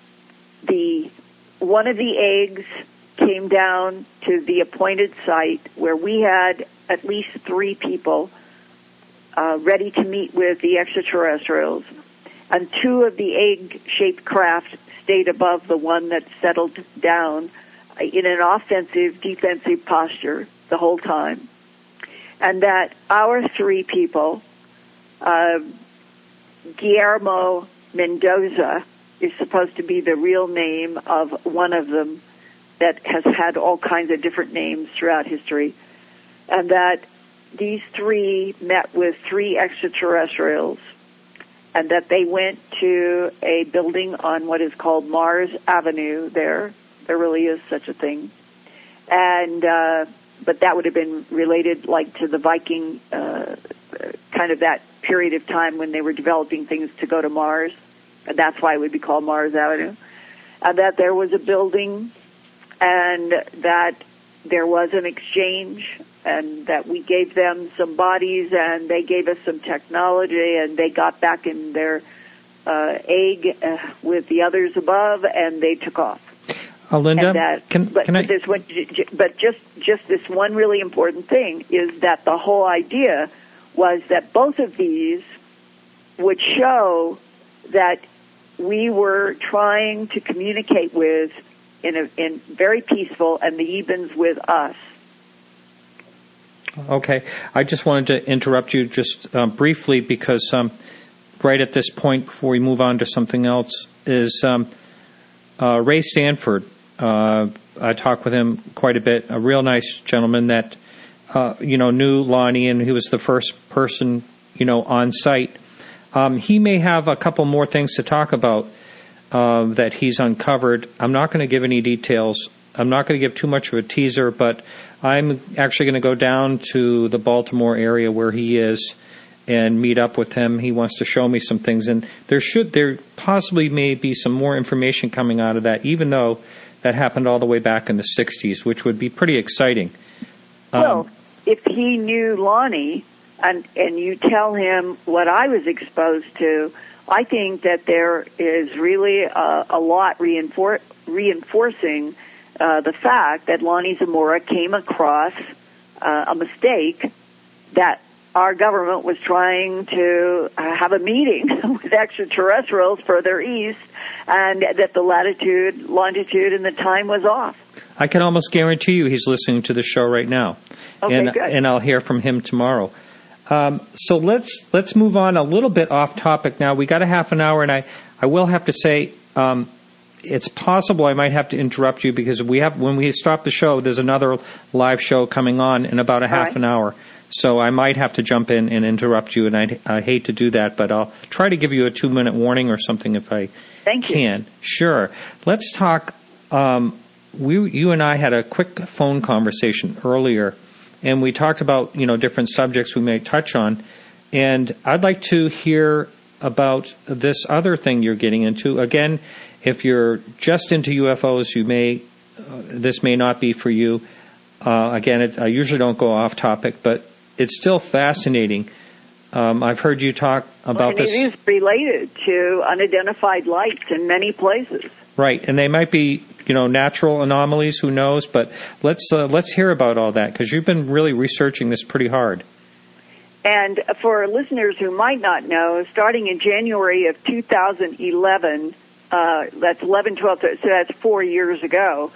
the one of the eggs came down to the appointed site where we had at least three people uh, ready to meet with the extraterrestrials. And two of the egg-shaped craft stayed above the one that settled down in an offensive, defensive posture the whole time. And that our three people, uh, Guillermo Mendoza is supposed to be the real name of one of them that has had all kinds of different names throughout history, and that these three met with three extraterrestrials, and that they went to a building on what is called Mars Avenue there. There really is such a thing. And, uh, but that would have been related like to the Viking, uh, kind of that period of time when they were developing things to go to Mars. And that's why it would be called Mars Avenue. And that there was a building, and that there was an exchange, and that we gave them some bodies, and they gave us some technology, and they got back in their uh, egg uh, with the others above, and they took off. Uh, Linda, that, can, but, can I... But, this one, but just just this one really important thing is that the whole idea was that both of these would show that we were trying to communicate with in a in very peaceful, and the Ebens with us. Okay. I just wanted to interrupt you just uh, briefly because um, right at this point, before we move on to something else, is um, uh, Ray Stanford. Uh, I talked with him quite a bit, a real nice gentleman that, uh, you know, knew Lonnie, and he was the first person, you know, on site. Um, he may have a couple more things to talk about uh, that he's uncovered. I'm not going to give any details. I'm not going to give too much of a teaser, but I'm actually going to go down to the Baltimore area where he is and meet up with him. He wants to show me some things, and there should, there possibly may be some more information coming out of that, even though that happened all the way back in the sixties, which would be pretty exciting. Um, well, if he knew Lonnie, and and you tell him what I was exposed to, I think that there is really a, a lot reinfor- reinforcing uh, the fact that Lonnie Zamora came across uh, a mistake, that our government was trying to uh, have a meeting with extraterrestrials further east, and that the latitude, longitude, and the time was off. I can almost guarantee you he's listening to the show right now. Okay, and, good. And I'll hear from him tomorrow. Um, so let's let's move on a little bit off topic now. We got a half an hour, and I, I will have to say um, it's possible I might have to interrupt you because we have when we stop the show, there's another live show coming on in about a half right. an hour. So I might have to jump in and interrupt you, and I, I hate to do that, but I'll try to give you a two-minute warning or something if I Thank can. You. Sure. Let's talk. Um, we, you and I had a quick phone conversation earlier, and we talked about, you know, different subjects we may touch on. And I'd like to hear about this other thing you're getting into. Again, if you're just into U F Os, you may uh, this may not be for you. Uh, again, it, I usually don't go off topic, but it's still fascinating. Um, I've heard you talk about well, this. It is related to unidentified lights in many places. Right, and they might be, you know, natural anomalies. Who knows? But let's uh, let's hear about all that because you've been really researching this pretty hard. And for listeners who might not know, starting in January of two thousand eleven, uh, that's eleven, twelve, so that's four years ago,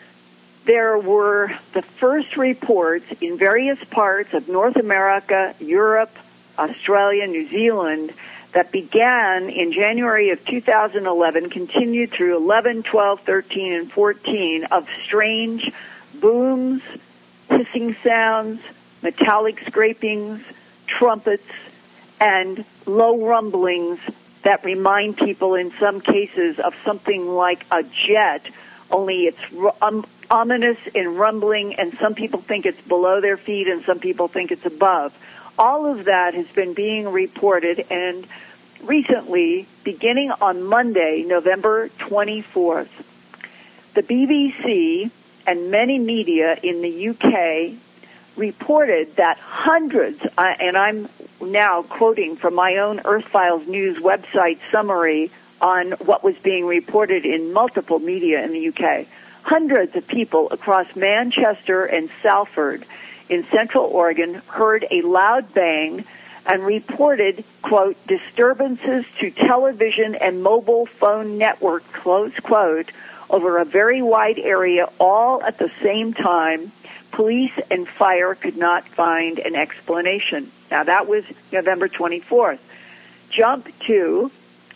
there were the first reports in various parts of North America, Europe, Australia, New Zealand, that began in January of two thousand eleven, continued through eleven, twelve, thirteen, and fourteen, of strange booms, hissing sounds, metallic scrapings, trumpets, and low rumblings that remind people in some cases of something like a jet, only it's um, ominous and rumbling, and some people think it's below their feet and some people think it's above. All of that has been being reported, and recently, beginning on Monday, November twenty-fourth, the B B C and many media in the U K reported that hundreds, uh, and I'm now quoting from my own Earth Files News website summary on what was being reported in multiple media in the U K, hundreds of people across Manchester and Salford in Central Oregon heard a loud bang and reported, quote, disturbances to television and mobile phone network, close quote, over a very wide area all at the same time. Police and fire could not find an explanation. Now, that was November twenty-fourth. Jump to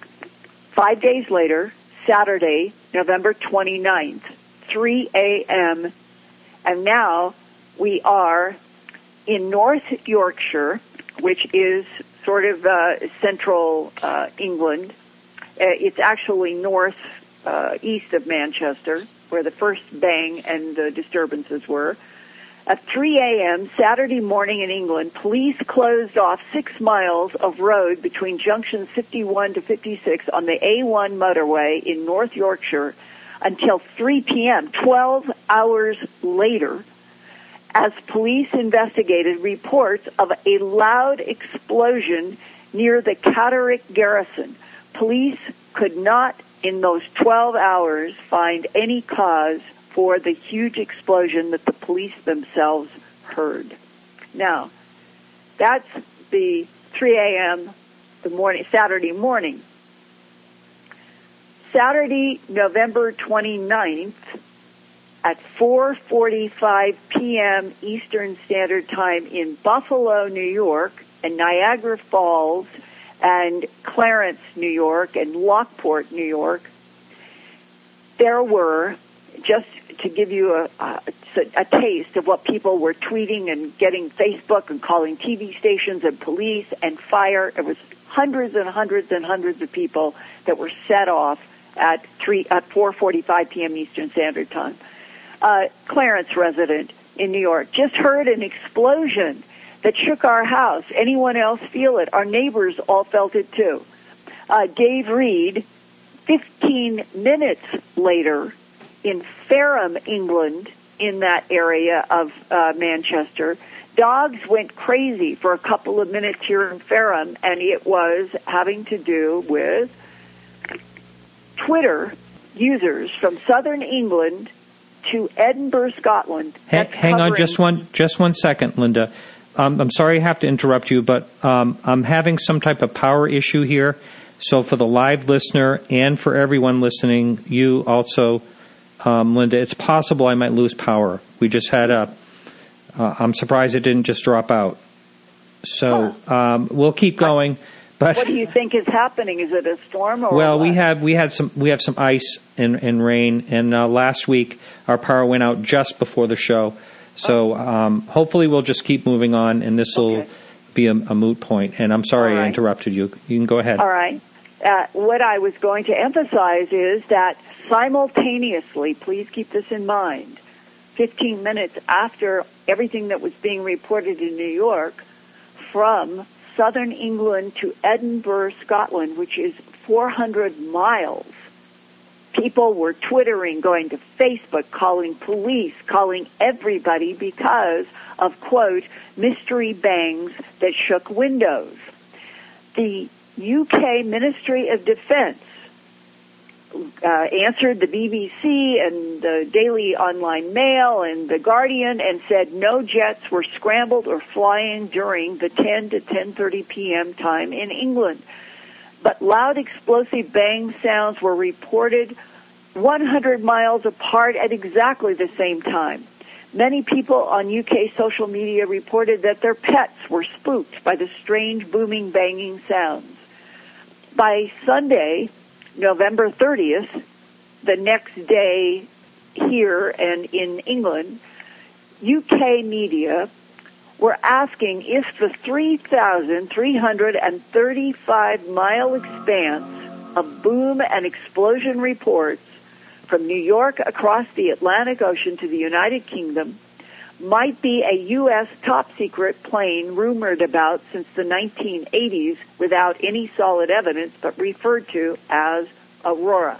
five days later, Saturday, November twenty-ninth, three a.m., and now we are in North Yorkshire, which is sort of uh, central uh, England. Uh, it's actually north uh, east of Manchester, where the first bang and the disturbances were. At three a.m. Saturday morning in England, police closed off six miles of road between junctions fifty-one to fifty-six on the A one motorway in North Yorkshire until three p.m., twelve hours later, as police investigated reports of a loud explosion near the Catterick garrison. Police could not, in those twelve hours, find any cause for the huge explosion that the police themselves heard. Now, that's the three a.m. the morning, Saturday morning. Saturday, November twenty-ninth at four forty-five p.m. Eastern Standard Time in Buffalo, New York, and Niagara Falls, and Clarence, New York, and Lockport, New York, there were, just to give you a, a, a taste of what people were tweeting and getting Facebook and calling T V stations and police and fire, it was hundreds and hundreds and hundreds of people that were set off at three at four forty-five p.m. Eastern Standard Time. Uh, Clarence resident in New York just heard an explosion that shook our house. Anyone else feel it? Our neighbors all felt it too. Uh, Dave Reed, fifteen minutes later, in Fareham, England, in that area of uh, Manchester, dogs went crazy for a couple of minutes here in Fareham, and it was having to do with Twitter users from southern England to Edinburgh, Scotland. Hang, hang on just one just one second, Linda. Um, I'm sorry I have to interrupt you, but um, I'm having some type of power issue here. So for the live listener and for everyone listening, you also, um, Linda, it's possible I might lose power. We just had a, uh, I'm surprised it didn't just drop out. So um, we'll keep going. But what do you think is happening? Is it a storm or well, what? we have we had some we have some ice and, and rain, and uh, last week our power went out just before the show. So um, hopefully we'll just keep moving on, and this will okay. be a, a moot point. And I'm sorry right. I interrupted you. You can go ahead. All right. Uh, what I was going to emphasize is that simultaneously, please keep this in mind, fifteen minutes after everything that was being reported in New York, from southern England to Edinburgh, Scotland, which is four hundred miles, people were twittering, going to Facebook, calling police, calling everybody because of, quote, mystery bangs that shook windows. The U K Ministry of Defense uh, answered the B B C and the Daily Online Mail and The Guardian and said no jets were scrambled or flying during the ten to ten thirty p.m. time in England. But loud explosive bang sounds were reported one hundred miles apart at exactly the same time. Many people on U K social media reported that their pets were spooked by the strange booming banging sounds. By Sunday, November thirtieth, the next day here and in England, U K media were asking if the three thousand three hundred thirty-five mile expanse of boom and explosion reports from New York across the Atlantic Ocean to the United Kingdom might be a U S top-secret plane rumored about since the nineteen eighties without any solid evidence, but referred to as Aurora.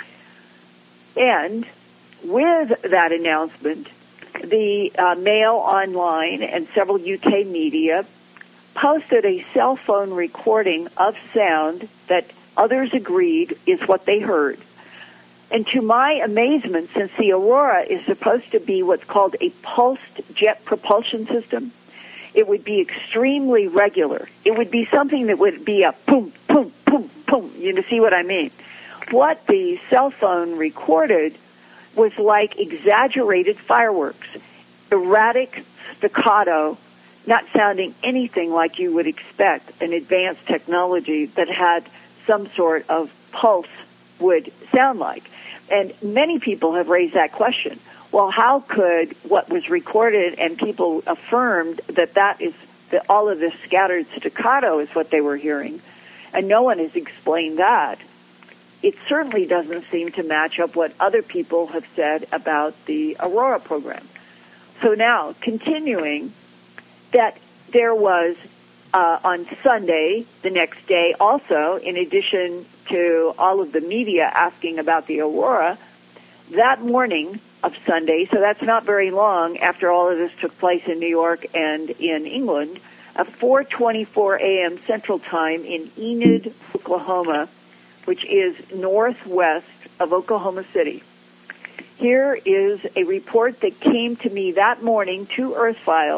And with that announcement, the uh, Mail Online and several U K media posted a cell phone recording of sound that others agreed is what they heard. And to my amazement, since the Aurora is supposed to be what's called a pulsed jet propulsion system, it would be extremely regular. It would be something that would be a boom, boom, boom, boom. You see what I mean? What the cell phone recorded was like exaggerated fireworks, erratic staccato, not sounding anything like you would expect an advanced technology that had some sort of pulse would sound like. And many people have raised that question. Well, how could what was recorded and people affirmed that that is, that all of this scattered staccato is what they were hearing, and no one has explained that. It certainly doesn't seem to match up what other people have said about the Aurora program. So now, continuing, that there was uh, on Sunday, the next day also, in addition to all of the media asking about the Aurora, that morning of Sunday, so that's not very long after all of this took place in New York and in England, at four twenty-four a.m. Central Time in Enid, Oklahoma, which is northwest of Oklahoma City. Here is a report that came to me that morning to Earth Files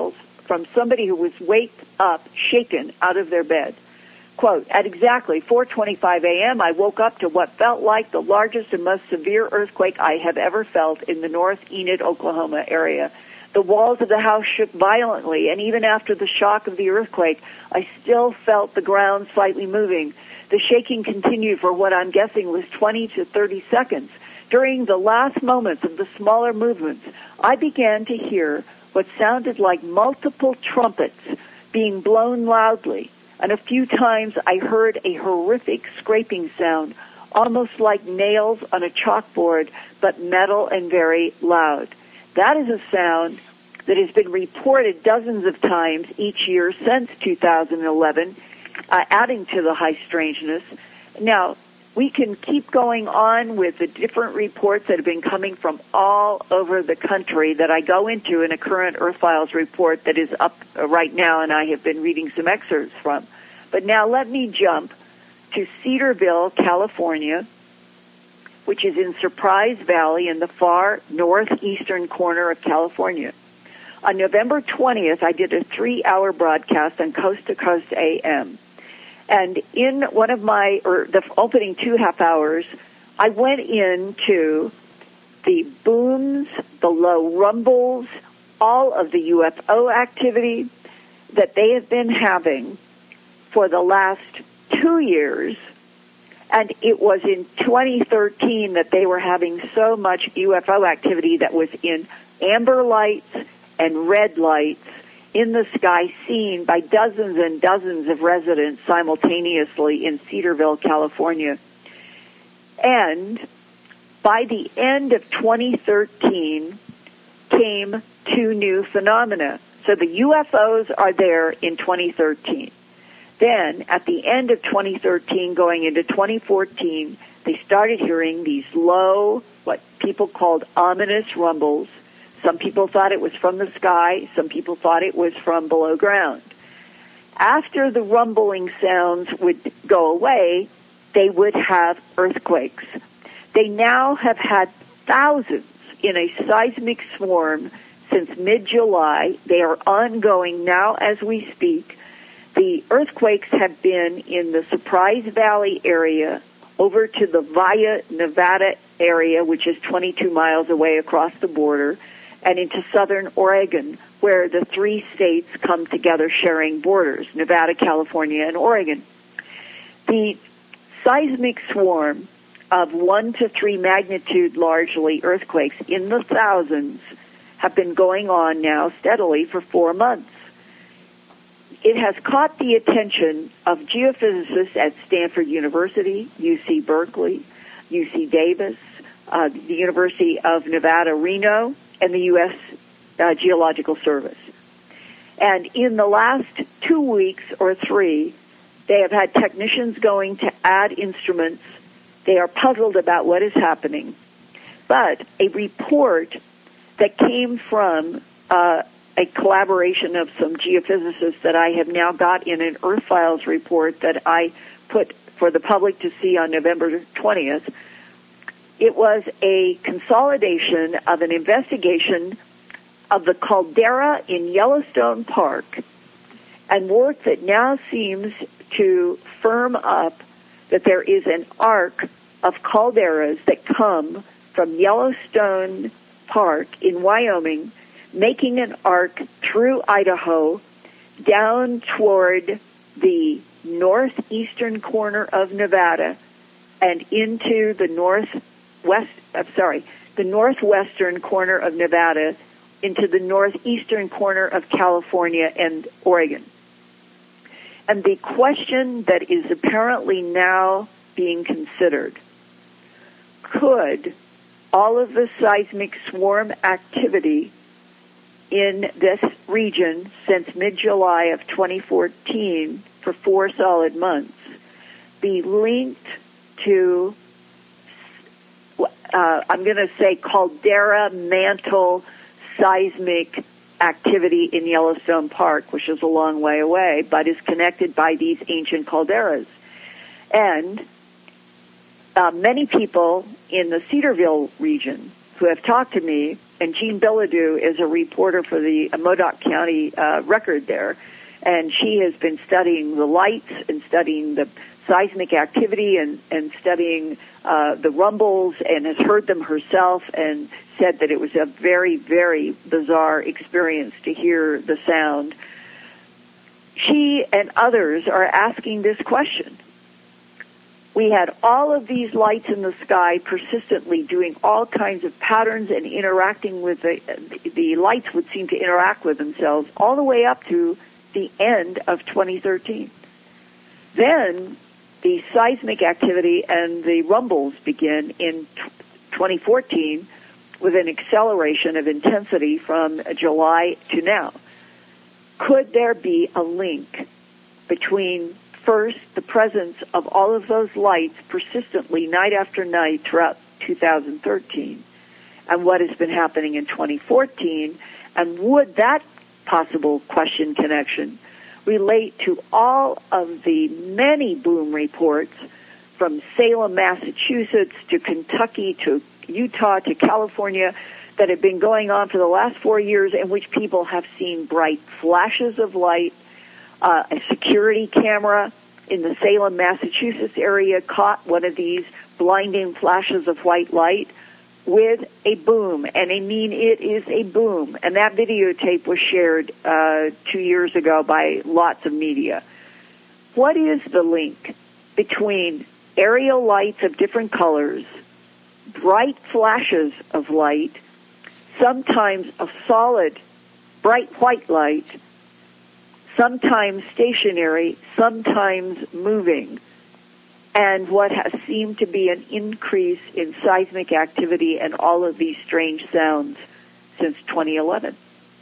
from somebody who was waked up, shaken out of their bed. Quote, at exactly four twenty-five a.m., I woke up to what felt like the largest and most severe earthquake I have ever felt in the North Enid, Oklahoma area. The walls of the house shook violently, and even after the shock of the earthquake, I still felt the ground slightly moving. The shaking continued for what I'm guessing was twenty to thirty seconds. During the last moments of the smaller movements, I began to hear what sounded like multiple trumpets being blown loudly, and a few times I heard a horrific scraping sound, almost like nails on a chalkboard, but metal and very loud. That is a sound that has been reported dozens of times each year since two thousand eleven, uh, adding to the high strangeness. Now, we can keep going on with the different reports that have been coming from all over the country that I go into in a current Earth Files report that is up right now, and I have been reading some excerpts from. But now let me jump to Cedarville, California, which is in Surprise Valley in the far northeastern corner of California. On November twentieth, I did a three-hour broadcast on Coast to Coast A M. And in one of my, or the opening two half hours, I went into the booms, the low rumbles, all of the U F O activity that they have been having for the last two years. And it was in twenty thirteen that they were having so much U F O activity that was in amber lights and red lights in the sky, seen by dozens and dozens of residents simultaneously in Cedarville, California. And by the end of twenty thirteen came two new phenomena. So the U F Os are there in twenty thirteen. Then, at the end of twenty thirteen, going into twenty fourteen, they started hearing these low, what people called ominous rumbles. Some people thought it was from the sky. Some people thought it was from below ground. After the rumbling sounds would go away, they would have earthquakes. They now have had thousands in a seismic swarm since mid-July. They are ongoing now as we speak. The earthquakes have been in the Surprise Valley area over to the Valle, Nevada area, which is twenty-two miles away across the border, and into southern Oregon, where the three states come together sharing borders, Nevada, California, and Oregon. The seismic swarm of one to three magnitude, largely, earthquakes in the thousands have been going on now steadily for four months. It has caught the attention of geophysicists at Stanford University, U C Berkeley, U C Davis, uh, the University of Nevada, Reno, and the U S Uh, Geological Service. And in the last two weeks or three, they have had technicians going to add instruments. They are puzzled about what is happening. But a report that came from uh, a collaboration of some geophysicists that I have now got in an Earth Files report that I put for the public to see on November twentieth, it was a consolidation of an investigation of the caldera in Yellowstone Park, and work that now seems to firm up that there is an arc of calderas that come from Yellowstone Park in Wyoming, making an arc through Idaho down toward the northeastern corner of Nevada and into the northwest, I'm sorry, the northwestern corner of Nevada into the northeastern corner of California and Oregon. And the question that is apparently now being considered, could all of the seismic swarm activity in this region since mid-July of twenty fourteen for four solid months be linked to, uh, I'm going to say, caldera mantle seismic activity in Yellowstone Park, which is a long way away, but is connected by these ancient calderas. And uh, many people in the Cedarville region who have talked to me and Jean Bilodeau is a reporter for the Modoc County uh, Record there, and she has been studying the lights and studying the seismic activity and, and studying uh, the rumbles, and has heard them herself and said that it was a very, very bizarre experience to hear the sound. She and others are asking this question. We had all of these lights in the sky persistently doing all kinds of patterns and interacting with the, the lights would seem to interact with themselves all the way up to the end of twenty thirteen. Then the seismic activity and the rumbles begin in twenty fourteen with an acceleration of intensity from July to now. Could there be a link between, first, the presence of all of those lights persistently night after night throughout two thousand thirteen and what has been happening in twenty fourteen, and would that possible question connection relate to all of the many boom reports from Salem, Massachusetts to Kentucky to Utah to California that have been going on for the last four years in which people have seen bright flashes of light? Uh, a security camera in the Salem, Massachusetts area caught one of these blinding flashes of white light with a boom, and I mean it is a boom. And that videotape was shared uh, two years ago by lots of media. What is the link between aerial lights of different colors, bright flashes of light, sometimes a solid, bright white light, sometimes stationary, sometimes moving, and what has seemed to be an increase in seismic activity and all of these strange sounds since twenty eleven?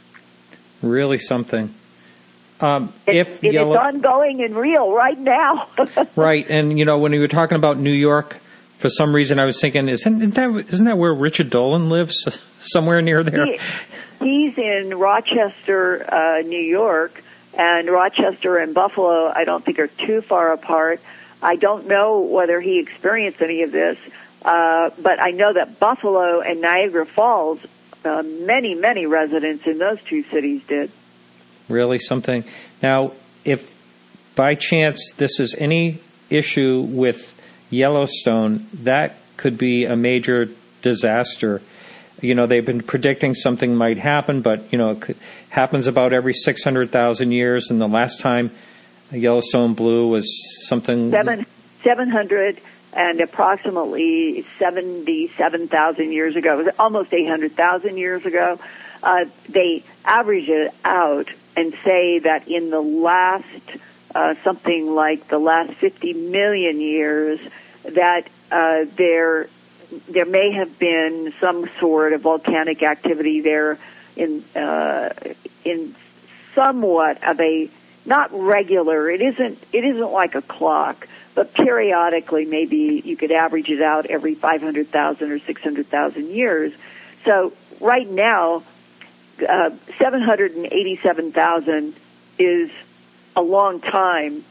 Really something. Um, it, if it yellow... is ongoing and real right now. Right, and you know, when you were talking about New York, for some reason I was thinking, isn't, isn't that isn't that where Richard Dolan lives? Somewhere near there? He, he's in Rochester, uh, New York, and Rochester and Buffalo I don't think are too far apart. I don't know whether he experienced any of this, uh, but I know that Buffalo and Niagara Falls, uh, many, many residents in those two cities did. Really something. Now, if by chance this is any issue with Yellowstone, that could be a major disaster. You know, they've been predicting something might happen, but, you know, it could, happens about every six hundred thousand years, and the last time Yellowstone Blue was something... Seven, 700 and approximately seventy-seven thousand years ago. It was almost eight hundred thousand years ago. Uh, they average it out and say that in the last, uh, something like the last fifty million years, that uh, there there may have been some sort of volcanic activity there in uh, in somewhat of a not regular. It isn't. It isn't like a clock, but periodically, maybe you could average it out every five hundred thousand or six hundred thousand years. So right now, uh, seven hundred and eighty-seven thousand is a long time,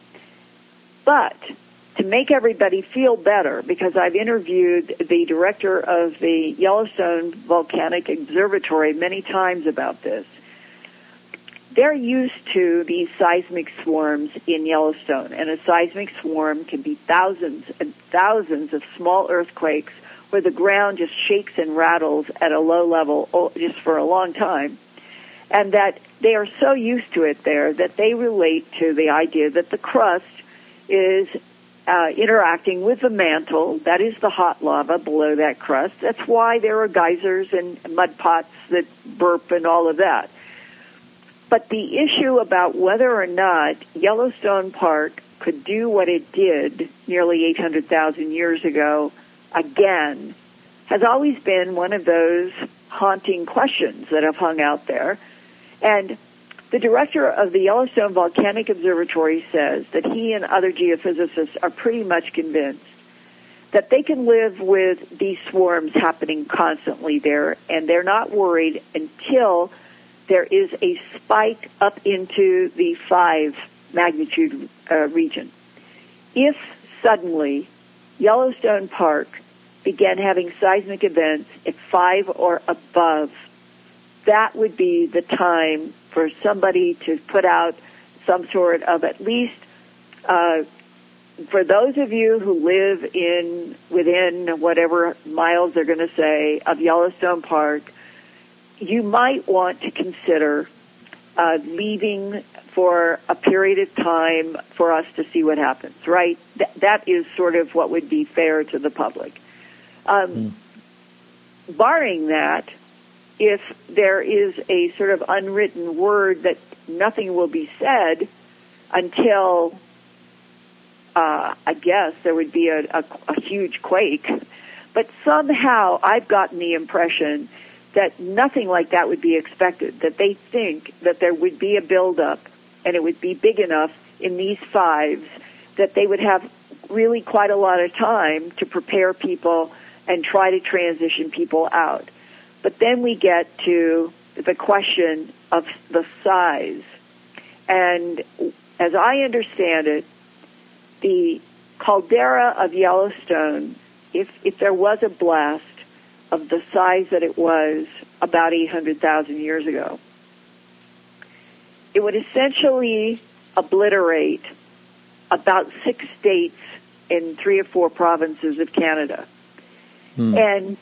but to make everybody feel better, because I've interviewed the director of the Yellowstone Volcanic Observatory many times about this. They're used to these seismic swarms in Yellowstone, and a seismic swarm can be thousands and thousands of small earthquakes where the ground just shakes and rattles at a low level just for a long time, and that they are so used to it there that they relate to the idea that the crust is uh, interacting with the mantle, that is the hot lava below that crust. That's why there are geysers and mud pots that burp and all of that. But the issue about whether or not Yellowstone Park could do what it did nearly eight hundred thousand years ago again has always been one of those haunting questions that have hung out there. And the director of the Yellowstone Volcanic Observatory says that he and other geophysicists are pretty much convinced that they can live with these swarms happening constantly there, and they're not worried until there is a spike up into the five magnitude uh, region. If suddenly Yellowstone Park began having seismic events at five or above that would be the time for somebody to put out some sort of, at least uh, for those of you who live in within whatever miles they're going to say of Yellowstone Park, you might want to consider uh, leaving for a period of time for us to see what happens, right? Th- that is sort of what would be fair to the public. Um, mm. Barring that, if there is a sort of unwritten word that nothing will be said until, uh, I guess, there would be a, a, a huge quake. But somehow I've gotten the impression that nothing like that would be expected, that they think that there would be a buildup and it would be big enough in these fives that they would have really quite a lot of time to prepare people and try to transition people out. But then we get to the question of the size. And as I understand it, the caldera of Yellowstone, if, if there was a blast of the size that it was about eight hundred thousand years ago, it would essentially obliterate about six states and three or four provinces of Canada. Hmm. And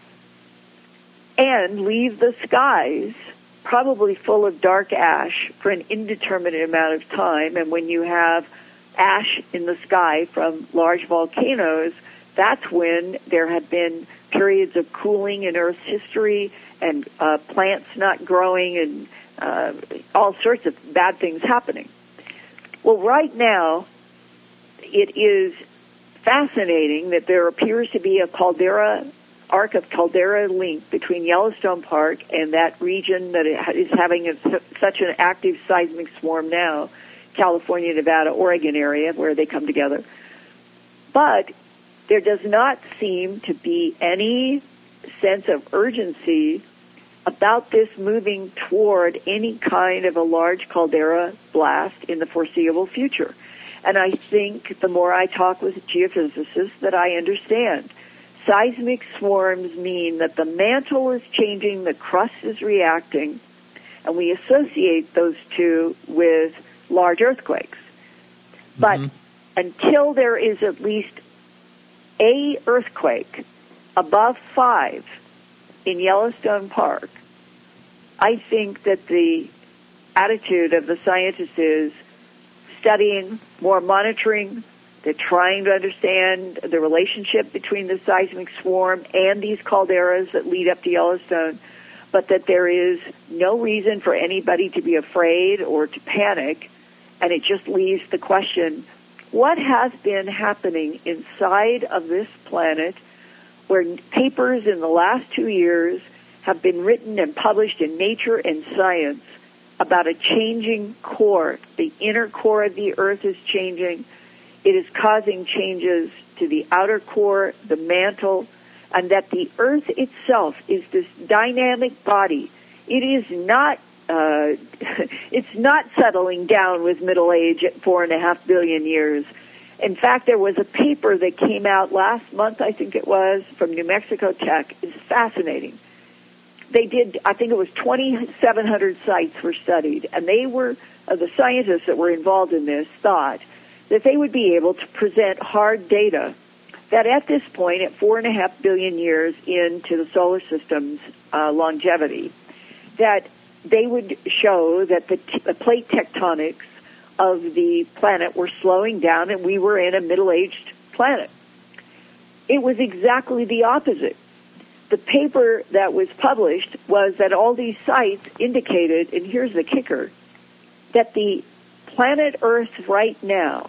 and leave the skies probably full of dark ash for an indeterminate amount of time. And when you have ash in the sky from large volcanoes, that's when there have been periods of cooling in Earth's history and uh, plants not growing and uh, all sorts of bad things happening. Well, right now, it is fascinating that there appears to be a caldera arc of caldera link between Yellowstone Park and that region that is having a, such an active seismic swarm now, California, Nevada, Oregon area where they come together. But there does not seem to be any sense of urgency about this moving toward any kind of a large caldera blast in the foreseeable future. And I think the more I talk with geophysicists that I understand, seismic swarms mean that the mantle is changing, the crust is reacting, and we associate those two with large earthquakes. But mm-hmm. until there is at least a earthquake above five in Yellowstone Park, I think that the attitude of the scientists is studying, more monitoring. They're trying to understand the relationship between the seismic swarm and these calderas that lead up to Yellowstone, but that there is no reason for anybody to be afraid or to panic, and it just leaves the question, what has been happening inside of this planet where papers in the last two years have been written and published in Nature and Science about a changing core. The inner core of the Earth is changing. It is causing changes to the outer core, the mantle, and that the Earth itself is this dynamic body. It is not, uh, it's not settling down with middle age at four and a half billion years. In fact, there was a paper that came out last month, I think it was, from New Mexico Tech. It's fascinating. They did, I think it was twenty-seven hundred sites were studied, and they were, uh, the scientists that were involved in this thought that they would be able to present hard data that at this point, at four and a half billion years into the solar system's uh, longevity, that they would show that the, t- the plate tectonics of the planet were slowing down and we were in a middle-aged planet. It was exactly the opposite. The paper that was published was that all these sites indicated, and here's the kicker, that the planet Earth right now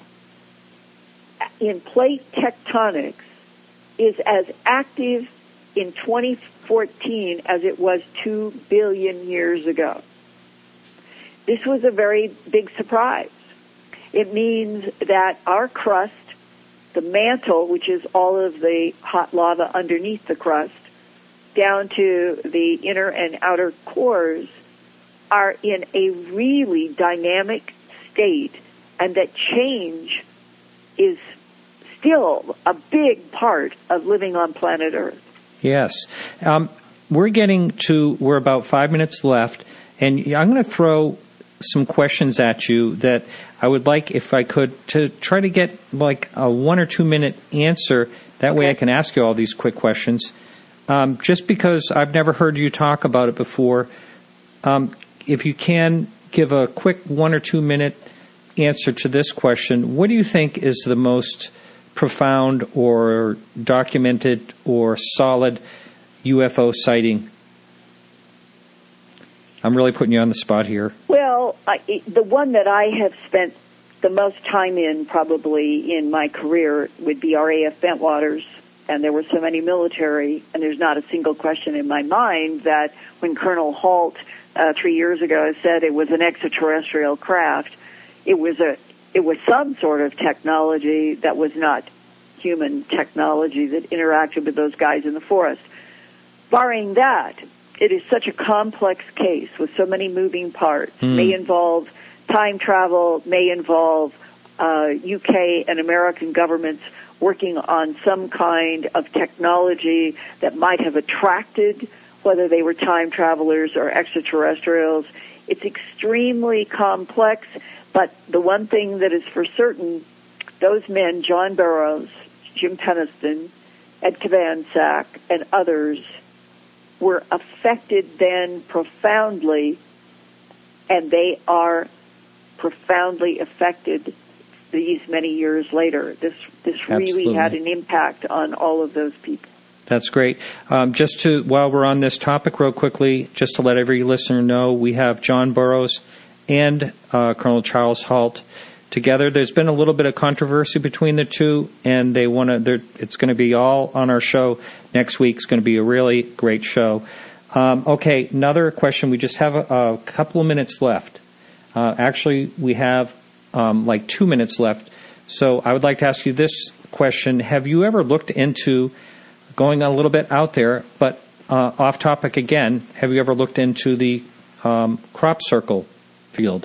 in plate tectonics is as active in twenty fourteen as it was two billion years ago. This was a very big surprise. It means that our crust, the mantle, which is all of the hot lava underneath the crust, down to the inner and outer cores, are in a really dynamic state, and that change is still a big part of living on planet Earth. Yes. Um, we're getting to, we're about five minutes left, and I'm going to throw some questions at you that I would like, if I could, to try to get like a one or two minute answer. That way I can ask you all these quick questions. Um, just because I've never heard you talk about it before, um, if you can give a quick one or two minute answer to this question, what do you think is the most profound or documented or solid U F O sighting? I'm really putting you on the spot here. Well, I, the one that I have spent the most time in probably in my career would be R A F Bentwaters. And there were so many military, and there's not a single question in my mind that when Colonel Halt uh, three years ago said it was an extraterrestrial craft, it was a it was some sort of technology that was not human technology that interacted with those guys in the forest. Barring that, it is such a complex case with so many moving parts. Mm. May involve time travel, may involve uh, U K and American governments working on some kind of technology that might have attracted, whether they were time travelers or extraterrestrials. It's extremely complex, but the one thing that is for certain, those men, John Burroughs, Jim Penniston, Ed Kovansack, and others, were affected then profoundly, and they are profoundly affected these many years later. This this really Absolutely. had an impact on all of those people. That's great. Um, just to, while we're on this topic real quickly, just to let every listener know, we have John Burroughs and uh, Colonel Charles Halt together. There's been a little bit of controversy between the two, and they want to. It's going to be all on our show next week. It's going to be a really great show. Um, okay, another question. We just have a, a couple of minutes left. Uh, actually, we have um, like two minutes left. So I would like to ask you this question. Have you ever looked into, going a little bit out there, but uh, off topic again, have you ever looked into the um, crop circle field?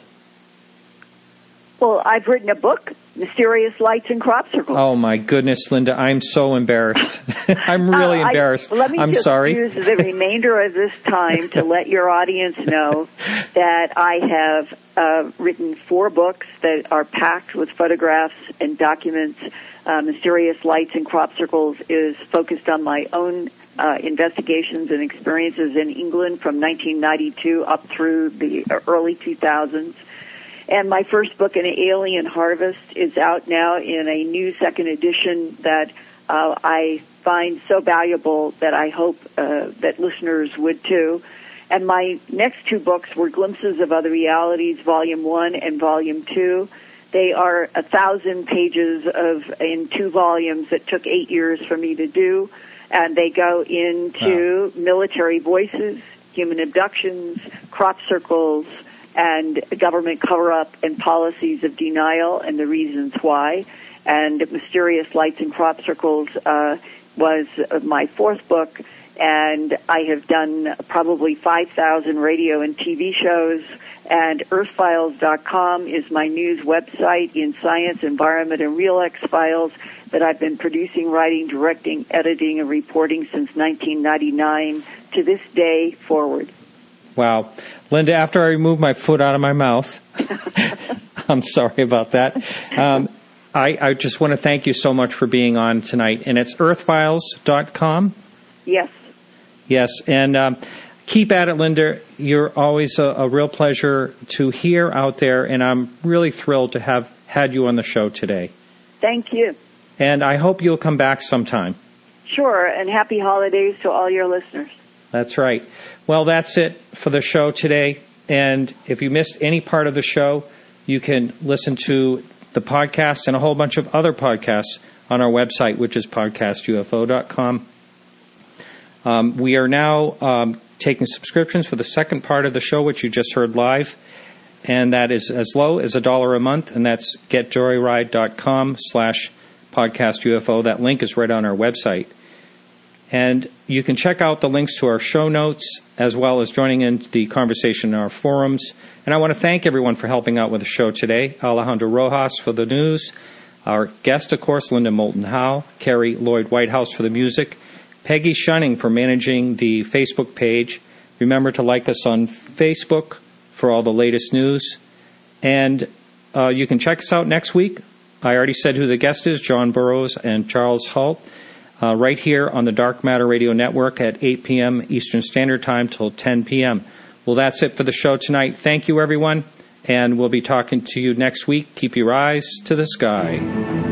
Well, I've written a book, Mysterious Lights in Crop Circles. Oh, my goodness, Linda, I'm so embarrassed. I'm really uh, embarrassed. I, let me I'm just sorry. use the remainder of this time to let your audience know that I have uh, written four books that are packed with photographs and documents. Uh, Mysterious Lights in Crop Circles is focused on my own uh, investigations and experiences in England from nineteen ninety-two up through the early two thousands. And my first book, An Alien Harvest, is out now in a new second edition that uh, I find so valuable that I hope uh, that listeners would too. And my next two books were Glimpses of Other Realities, Volume One and Volume Two. They are a thousand pages of in two volumes that took eight years for me to do, and they go into wow. military voices, human abductions, crop circles, and government cover-up and policies of denial and the reasons why. And Mysterious Lights in Crop Circles uh, was my fourth book, and I have done probably five thousand radio and T V shows, and earth files dot com is my news website in science, environment, and real X-Files that I've been producing, writing, directing, editing, and reporting since nineteen ninety-nine to this day forward. Wow. Linda, after I remove my foot out of my mouth, I'm sorry about that. Um, I, I just want to thank you so much for being on tonight. And it's earth files dot com? Yes. Yes. And um, keep at it, Linda. You're always a, a real pleasure to hear out there, and I'm really thrilled to have had you on the show today. Thank you. And I hope you'll come back sometime. Sure, and happy holidays to all your listeners. That's right. Well, that's it for the show today. And if you missed any part of the show, you can listen to the podcast and a whole bunch of other podcasts on our website, which is podcast U F O dot com. Um, we are now um, taking subscriptions for the second part of the show, which you just heard live. And that is as low as a dollar a month. And that's get joyride dot com slash podcast U F O. That link is right on our website. And you can check out the links to our show notes as well as joining in the conversation in our forums. And I want to thank everyone for helping out with the show today. Alejandro Rojas for the news. Our guest, of course, Linda Moulton Howe. Carrie Lloyd Whitehouse for the music. Peggy Shunning for managing the Facebook page. Remember to like us on Facebook for all the latest news. And uh, you can check us out next week. I already said who the guest is, John Burroughs and Charles Halt, uh, right here on the Dark Matter Radio Network at eight p.m. Eastern Standard Time till ten p.m. Well, that's it for the show tonight. Thank you, everyone, and we'll be talking to you next week. Keep your eyes to the sky.